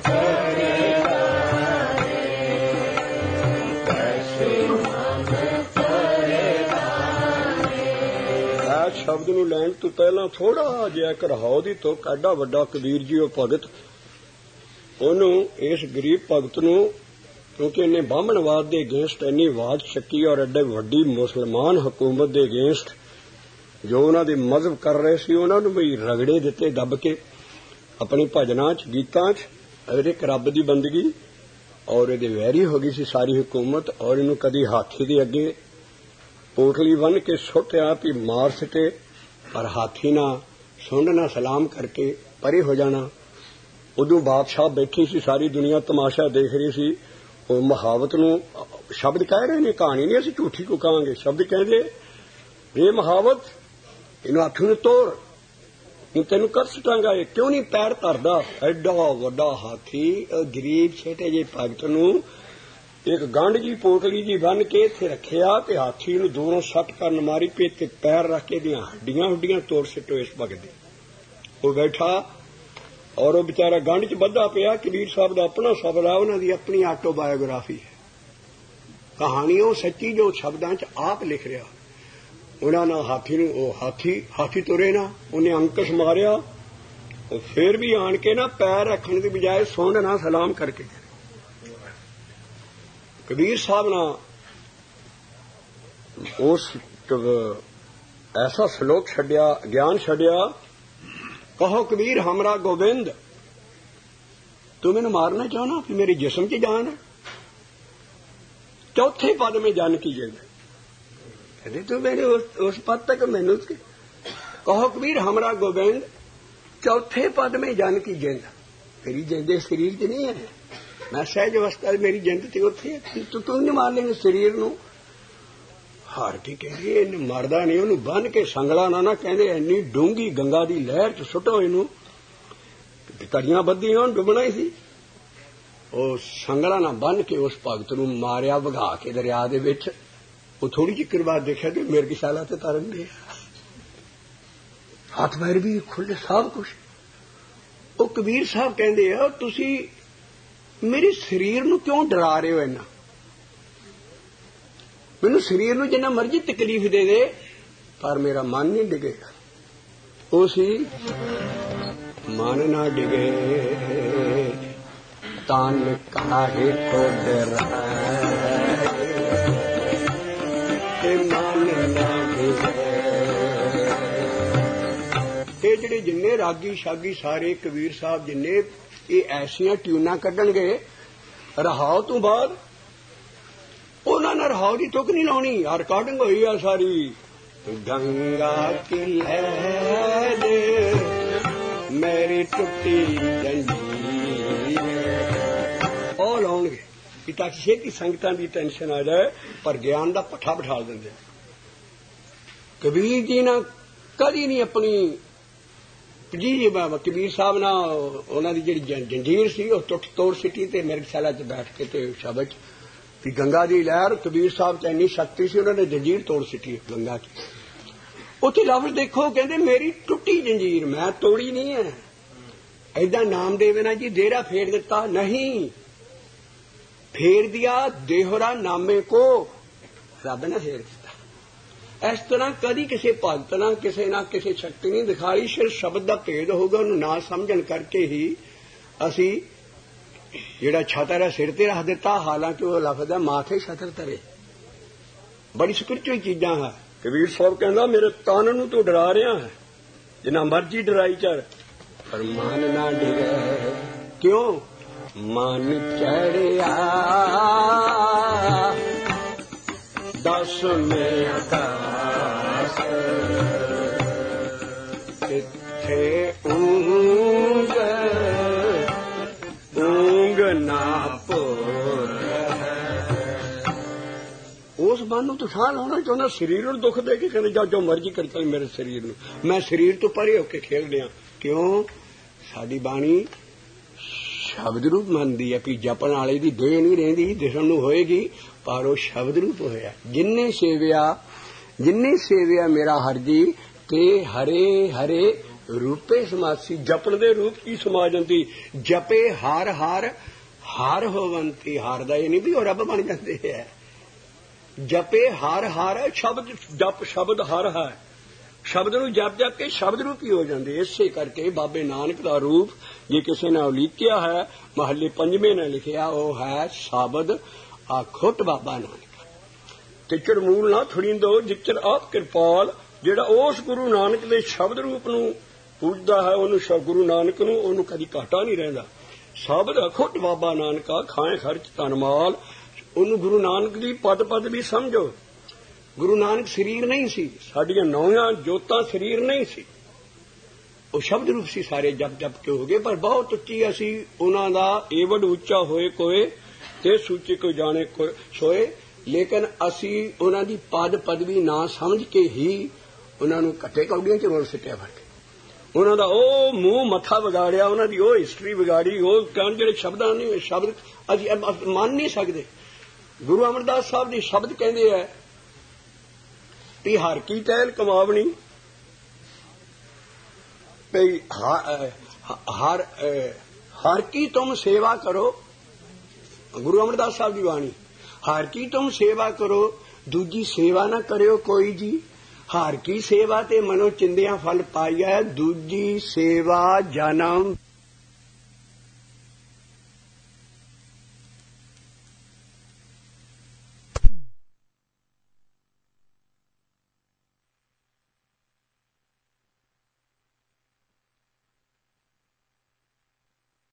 शब्द नूं लैण तो पहला थोड़ा जिहा एक रहाओ दी तो एडा वड्डा कबीर जी ओ भगत ओनू इस गरीब भगत नूं क्योंकि इन्हें ब्राह्मणवाद के अगेंस्ट इन्नी आवाज चुकी और एडे वड्डी मुसलमान हुकूमत के अगेंस्ट जो उन्हों दे मजहब कर रहे सी उन्होंने भी रगड़े दिते दब के अपने भजनां च गीतां च एक रब की बंदगी और ये वैरी हो गई सी सारी हुकूमत और इनू कदी हाथी के अगे पोटली बन के सुटिया भी मार सके पर हाथी ना सुंड ना सलाम करके परे हो जाना। उदों बादशाह बैठी सी सारी दुनिया तमाशा देख रही सी। वो महावत नूं शब्द कह रहे ने, कहानी नहीं असीं झूठी को कहांगे। शब्द कहंदे ये महावत इनू हथ नूं तोड़ हूं तेनू कर सटांगा। क्यों नहीं पैर धरदा? एडा वड्डा हाथी गरीब छेटे जे भगत नूं एक गंढ जी पोटली जी बन के इत्थे रखिया ते हाथी नूं दूरों सट करन मारी पे ते पैर रख के दियां हड्डियां हुड्डियां तोड़ सिटो इस भगत दी। वो बैठा और वो बेचारा गंढ च बद्धा पिया। कबीर साहब दा अपना सफर है, उन्हां दी अपनी ऑटोबायोग्राफी है, कहानी वो सच्ची जो शब्दां च आप लिख रहा। उन्होंने हाथी नूं ओ हाथी हाथी तुरे ना, उन्हें अंकुश मारिया। फिर भी आन के ना पैर रखने की बजाय सुंड ना सलाम करके कबीर साहब ना उस ऐसा श्लोक छड्या, ज्ञान छड्या। कहो कबीर हमरा गोविंद तू मैनू मारना चाहना कि मेरे जिस्म च जान है। चौथे पद में जान की जगह कहते तू मेरे उस, उस पद तक मैनू कहो कबीर हमरा गोविंद चौथे पद में जान की जिंद। मेरी जिंद शरीर च नहीं है, मैं सहज अवस्था मेरी जिंद ते उत्थे तू तू नहीं मार लेंगे शरीर नूं। हार के कहंदे इन्हें मरदा नहीं, उन्होंने बन के संगला ना ना कहंदे इन्नी डूंगी गंगा दी लहर च सुटो इनू तड़ियां बद्धियां डुबना ही सी। ਉਹ ਸੰਗਲਾ ਨਾ ਬੰਨ ਕੇ ਉਸ ਭਗਤ ਨੂੰ ਮਾਰਿਆ ਵਗਾ ਕੇ ਦਰਿਆ ਦੇ ਵਿੱਚ। ਉਹ ਥੋੜੀ ਜਿਹੀ ਕਿਰ ਬਾਅਦ ਦੇਖਿਆ ਕਿ ਮਿਰਗਸ਼ਾਲਾ ਤੇ ਤਰਨ ਦੇ ਹੱਥ ਪੈਰ ਵੀ ਖੁੱਲੇ ਸਭ ਕੁਝ। ਉਹ ਕਬੀਰ ਸਾਹਿਬ ਕਹਿੰਦੇ ਆ ਤੁਸੀਂ ਮੇਰੇ ਸਰੀਰ ਨੂੰ ਕਿਉਂ ਡਰਾ ਰਹੇ ਹੋ ਇੰਨਾ? ਮੈਨੂੰ ਸਰੀਰ ਨੂੰ ਜਿੰਨਾ ਮਰਜ਼ੀ ਤਕਲੀਫ ਦੇ ਦੇ ਪਰ ਮੇਰਾ ਮਨ ਨਹੀਂ ਡਿਗੇਗਾ। ਉਹ ਸੀ ਮਨ ਨਾ ਡਿਗੇ तान काहे को डराए मन लागे। ये जिहड़े जिन्ने रागी शागी सारे कबीर साहब जिन्ने ये ऐसियां ट्यूनां कड्डणगे रहाओ तो बाद उन्हां ने रहाओ दी तुक नहीं लाउणी। रिकॉर्डिंग होई आ सारी गंगा की लहर मेरी टुटी जंजीर ਉਹ ਲਾਉਣਗੇ ਕਿ ਤਾਂ ਛੇਤੀ ਸੰਗਤਾਂ ਦੀ ਟੈਨਸ਼ਨ ਆ ਜਾਏ ਪਰ ਗਿਆਨ ਦਾ ਪੱਠਾ ਬਿਠਾ ਦਿੰਦੇ। ਕਬੀਰ ਜੀ ਨਾਲ ਕਦੀ ਨਹੀਂ ਆਪਣੀ ਜੀ ਬਾਬਾ ਕਬੀਰ ਸਾਹਿਬ ਨਾਲ ਉਹਨਾਂ ਦੀ ਜਿਹੜੀ ਜੰਜੀਰ ਸੀ ਉਹ ਟੁੱਟ ਤੋੜ ਸਿੱਟੀ ਤੇ ਮਿਰਗਸ਼ਾਲਾ 'ਚ ਬੈਠ ਕੇ ਤੇ ਸ਼ਬਦ ਵੀ ਗੰਗਾ ਦੀ ਲਹਿਰ ਕਬੀਰ ਸਾਹਿਬ 'ਚ ਇੰਨੀ ਸ਼ਕਤੀ ਸੀ ਉਹਨਾਂ ਨੇ ਜੰਜੀਰ ਤੋੜ ਸਿੱਟੀ ਗੰਗਾ 'ਚ। ਉੱਥੇ ਲਫ਼ਜ਼ ਦੇਖੋ ਕਹਿੰਦੇ ਮੇਰੀ ਟੁੱਟੀ ਜੰਜੀਰ ਮੈਂ ਤੋੜੀ ਨਹੀਂ ਹੈ। ਏਦਾਂ ਨਾਮ ਦੇਵੇ ਨਾ ਜੀ ਦੇਰਾ ਫੇਰ ਦਿੱਤਾ ਨਹੀਂ फेर दिया देहरा नामे को रब ने फेर दिता। इस तरह कदी किसी भगत ना किसी ना किसी शक्ति नहीं दिखाई। सिर्फ शब्द का भेद होगा उन्होंने ना समझन करके ही असी जिहड़ा छतर है सिर ते रख दिता हालांकि वो लफ्ज़ है माथे छतर तरे। बड़ी स्पिरिचुअल चीज़ां है। कबीर साहब कहंदा मेरे तन नूं तू डरा रहा है जिन्ना मर्जी डराई चल पर मन ना डिगे। क्यों? मन चढ़िया दस में आकाश किथे ऊं ਉਸ ਮਨ ਨੂੰ ਤੁਠਾ ਲਾਉਣਾ ਚਾਹੁੰਦਾ, ਸਰੀਰ ਨੂੰ ਦੁੱਖ ਦੇ ਕੇ ਕਹਿੰਦੇ ਜਾ ਜੋ ਮਰਜ਼ੀ ਕਰ ਚੱਲ ਮੇਰੇ ਸਰੀਰ ਨੂੰ, ਮੈਂ ਸਰੀਰ ਤੋਂ ਪਰੇ ਹੋ ਕੇ ਖੇਡ ਰਿਹਾ। ਕਿਉਂ? ਸਾਡੀ ਬਾਣੀ ਸ਼ਬਦ ਰੂਪ ਮੰਨਦੀ ਹੈ ਵੀ ਜਪਣ ਵਾਲੇ ਦੀ ਦੇਹ ਨਹੀਂ ਰਹਿੰਦੀ, ਦਿਸਣ ਨੂੰ ਹੋਏਗੀ, ਪਰ ਉਹ ਸ਼ਬਦ ਰੂਪ ਹੋਇਆ। ਜਿੰਨੇ ਸੇਵਿਆ ਜਿੰਨੇ ਸੇਵਿਆ ਮੇਰਾ ਹਰ ਜੀ ਤੇ ਹਰੇ ਹਰੇ ਰੂਪੇ ਸਮਾਸੀ। ਜਪਣ ਦੇ ਰੂਪ ਕੀ ਸਮਾ ਜਾਂਦੀ। ਜਪੇ ਹਰ ਹਰ ਹਰ ਹੋਵੰਤੀ। ਹਰ ਦਾ ਇਹ ਨਹੀਂ ਵੀ ਉਹ ਰੱਬ ਬਣ ਜਾਂਦੇ ਹੈ। ਜਪੇ ਹਰ ਹਰ ਸ਼ਬਦ ਜਪ ਸ਼ਬਦ ਹਰ ਹੈ। ਸ਼ਬਦ ਨੂੰ ਜਪ ਜਪ ਕੇ ਸ਼ਬਦ ਰੂਪੀ ਹੋ ਜਾਂਦੇ। ਇਸੇ ਕਰਕੇ ਬਾਬੇ ਨਾਨਕ ਦਾ ਰੂਪ ਜੇ ਕਿਸੇ ਨੇ ਉਲੀਕਿਆ ਹੈ, ਮਹੱਲੇ ਪੰਜਵੇਂ ਨੇ ਲਿਖਿਆ, ਉਹ ਹੈ ਸ਼ਬਦ ਆਖੁੱਟ ਬਾਬਾ ਨਾਨਕ। ਤਿਚੜ ਮੂਲ ਨਾ ਥੁੜੀਂਦੋ ਜਿਚਰ ਆਪ ਕਿਰਪਾਲ। ਜਿਹੜਾ ਉਸ ਗੁਰੂ ਨਾਨਕ ਦੇ ਸ਼ਬਦ ਰੂਪ ਨੂੰ ਪੂਜਦਾ ਹੈ, ਉਹਨੂੰ ਗੁਰੂ ਨਾਨਕ ਨੂੰ, ਉਹਨੂੰ ਕਦੀ ਘਾਟਾ ਨਹੀਂ ਰਹਿੰਦਾ। ਸ਼ਬਦ ਅਖੁੱਟ ਬਾਬਾ ਨਾਨਕਾ ਖਾਏ ਖਰਚ ਧਨਮਾਲ। ਉਹਨੂੰ ਗੁਰੂ ਨਾਨਕ ਦੀ ਪਦ ਪਦ ਵੀ ਸਮਝੋ। ਗੁਰੂ ਨਾਨਕ ਸਰੀਰ ਨਹੀਂ ਸੀ, ਸਾਡੀਆਂ ਨੌਹਾਂ ਜੋਤਾਂ ਸਰੀਰ ਨਹੀਂ ਸੀ, ਉਹ ਸ਼ਬਦ ਰੂਪ ਸੀ। ਸਾਰੇ ਜਪ ਜਪ ਕੇ ਹੋ ਗਏ, ਪਰ ਬਹੁਤ ਉੱਚੀ ਅਸੀਂ ਉਹਨਾਂ ਦਾ ਏਵਡ ਉੱਚਾ ਹੋਏ ਕੋਏ ਤੇ ਸੂਚੇ ਕੋਈ ਜਾਣੇ ਕੋਈ ਸੋਏ। ਲੇਕਿਨ ਅਸੀਂ ਉਹਨਾਂ ਦੀ ਪਦ ਪਦਵੀ ਨਾ ਸਮਝ ਕੇ ਹੀ ਉਹਨਾਂ ਨੂੰ ਕੱਟੇ ਕੌਡੀਆਂ ਚ ਰੋਲ ਸਿੱਟਿਆ ਫੜ ਕੇ। ਉਹਨਾਂ ਦਾ ਉਹ ਮੂੰਹ ਮੱਥਾ ਵਿਗਾੜਿਆ, ਉਹਨਾਂ ਦੀ ਉਹ ਹਿਸਟਰੀ ਵਿਗਾੜੀ। ਉਹ ਕਹਿਣ ਜਿਹੜੇ ਸ਼ਬਦਾਂ ਨੇ ਸ਼ਬਦ ਅਸੀਂ ਮੰਨ ਨਹੀਂ ਸਕਦੇ। ਗੁਰੂ ਅਮਰਦਾਸ ਸਾਹਿਬ ਦੇ ਸ਼ਬਦ ਕਹਿੰਦੇ ਹੈ ਵੀ ਹਰ ਕੀ ਟਹਿਲ ਕਮਾਵਣੀ, ਭਈ ਹਰ ਹਰ ਕੀ ਤੁਮ ਸੇਵਾ ਕਰੋ। ਗੁਰੂ ਅਮਰਦਾਸ ਸਾਹਿਬ ਦੀ ਬਾਣੀ, ਹਰ ਕੀ ਤੁਮ ਸੇਵਾ ਕਰੋ, ਦੂਜੀ ਸੇਵਾ ਨਾ ਕਰਿਓ ਕੋਈ ਜੀ। ਹਰ ਕੀ ਸੇਵਾ ਤੇ ਮਨੋ ਚਿੰਦਿਆਂ ਫਲ ਪਾਈਐ, ਦੂਜੀ ਸੇਵਾ ਜਨਮ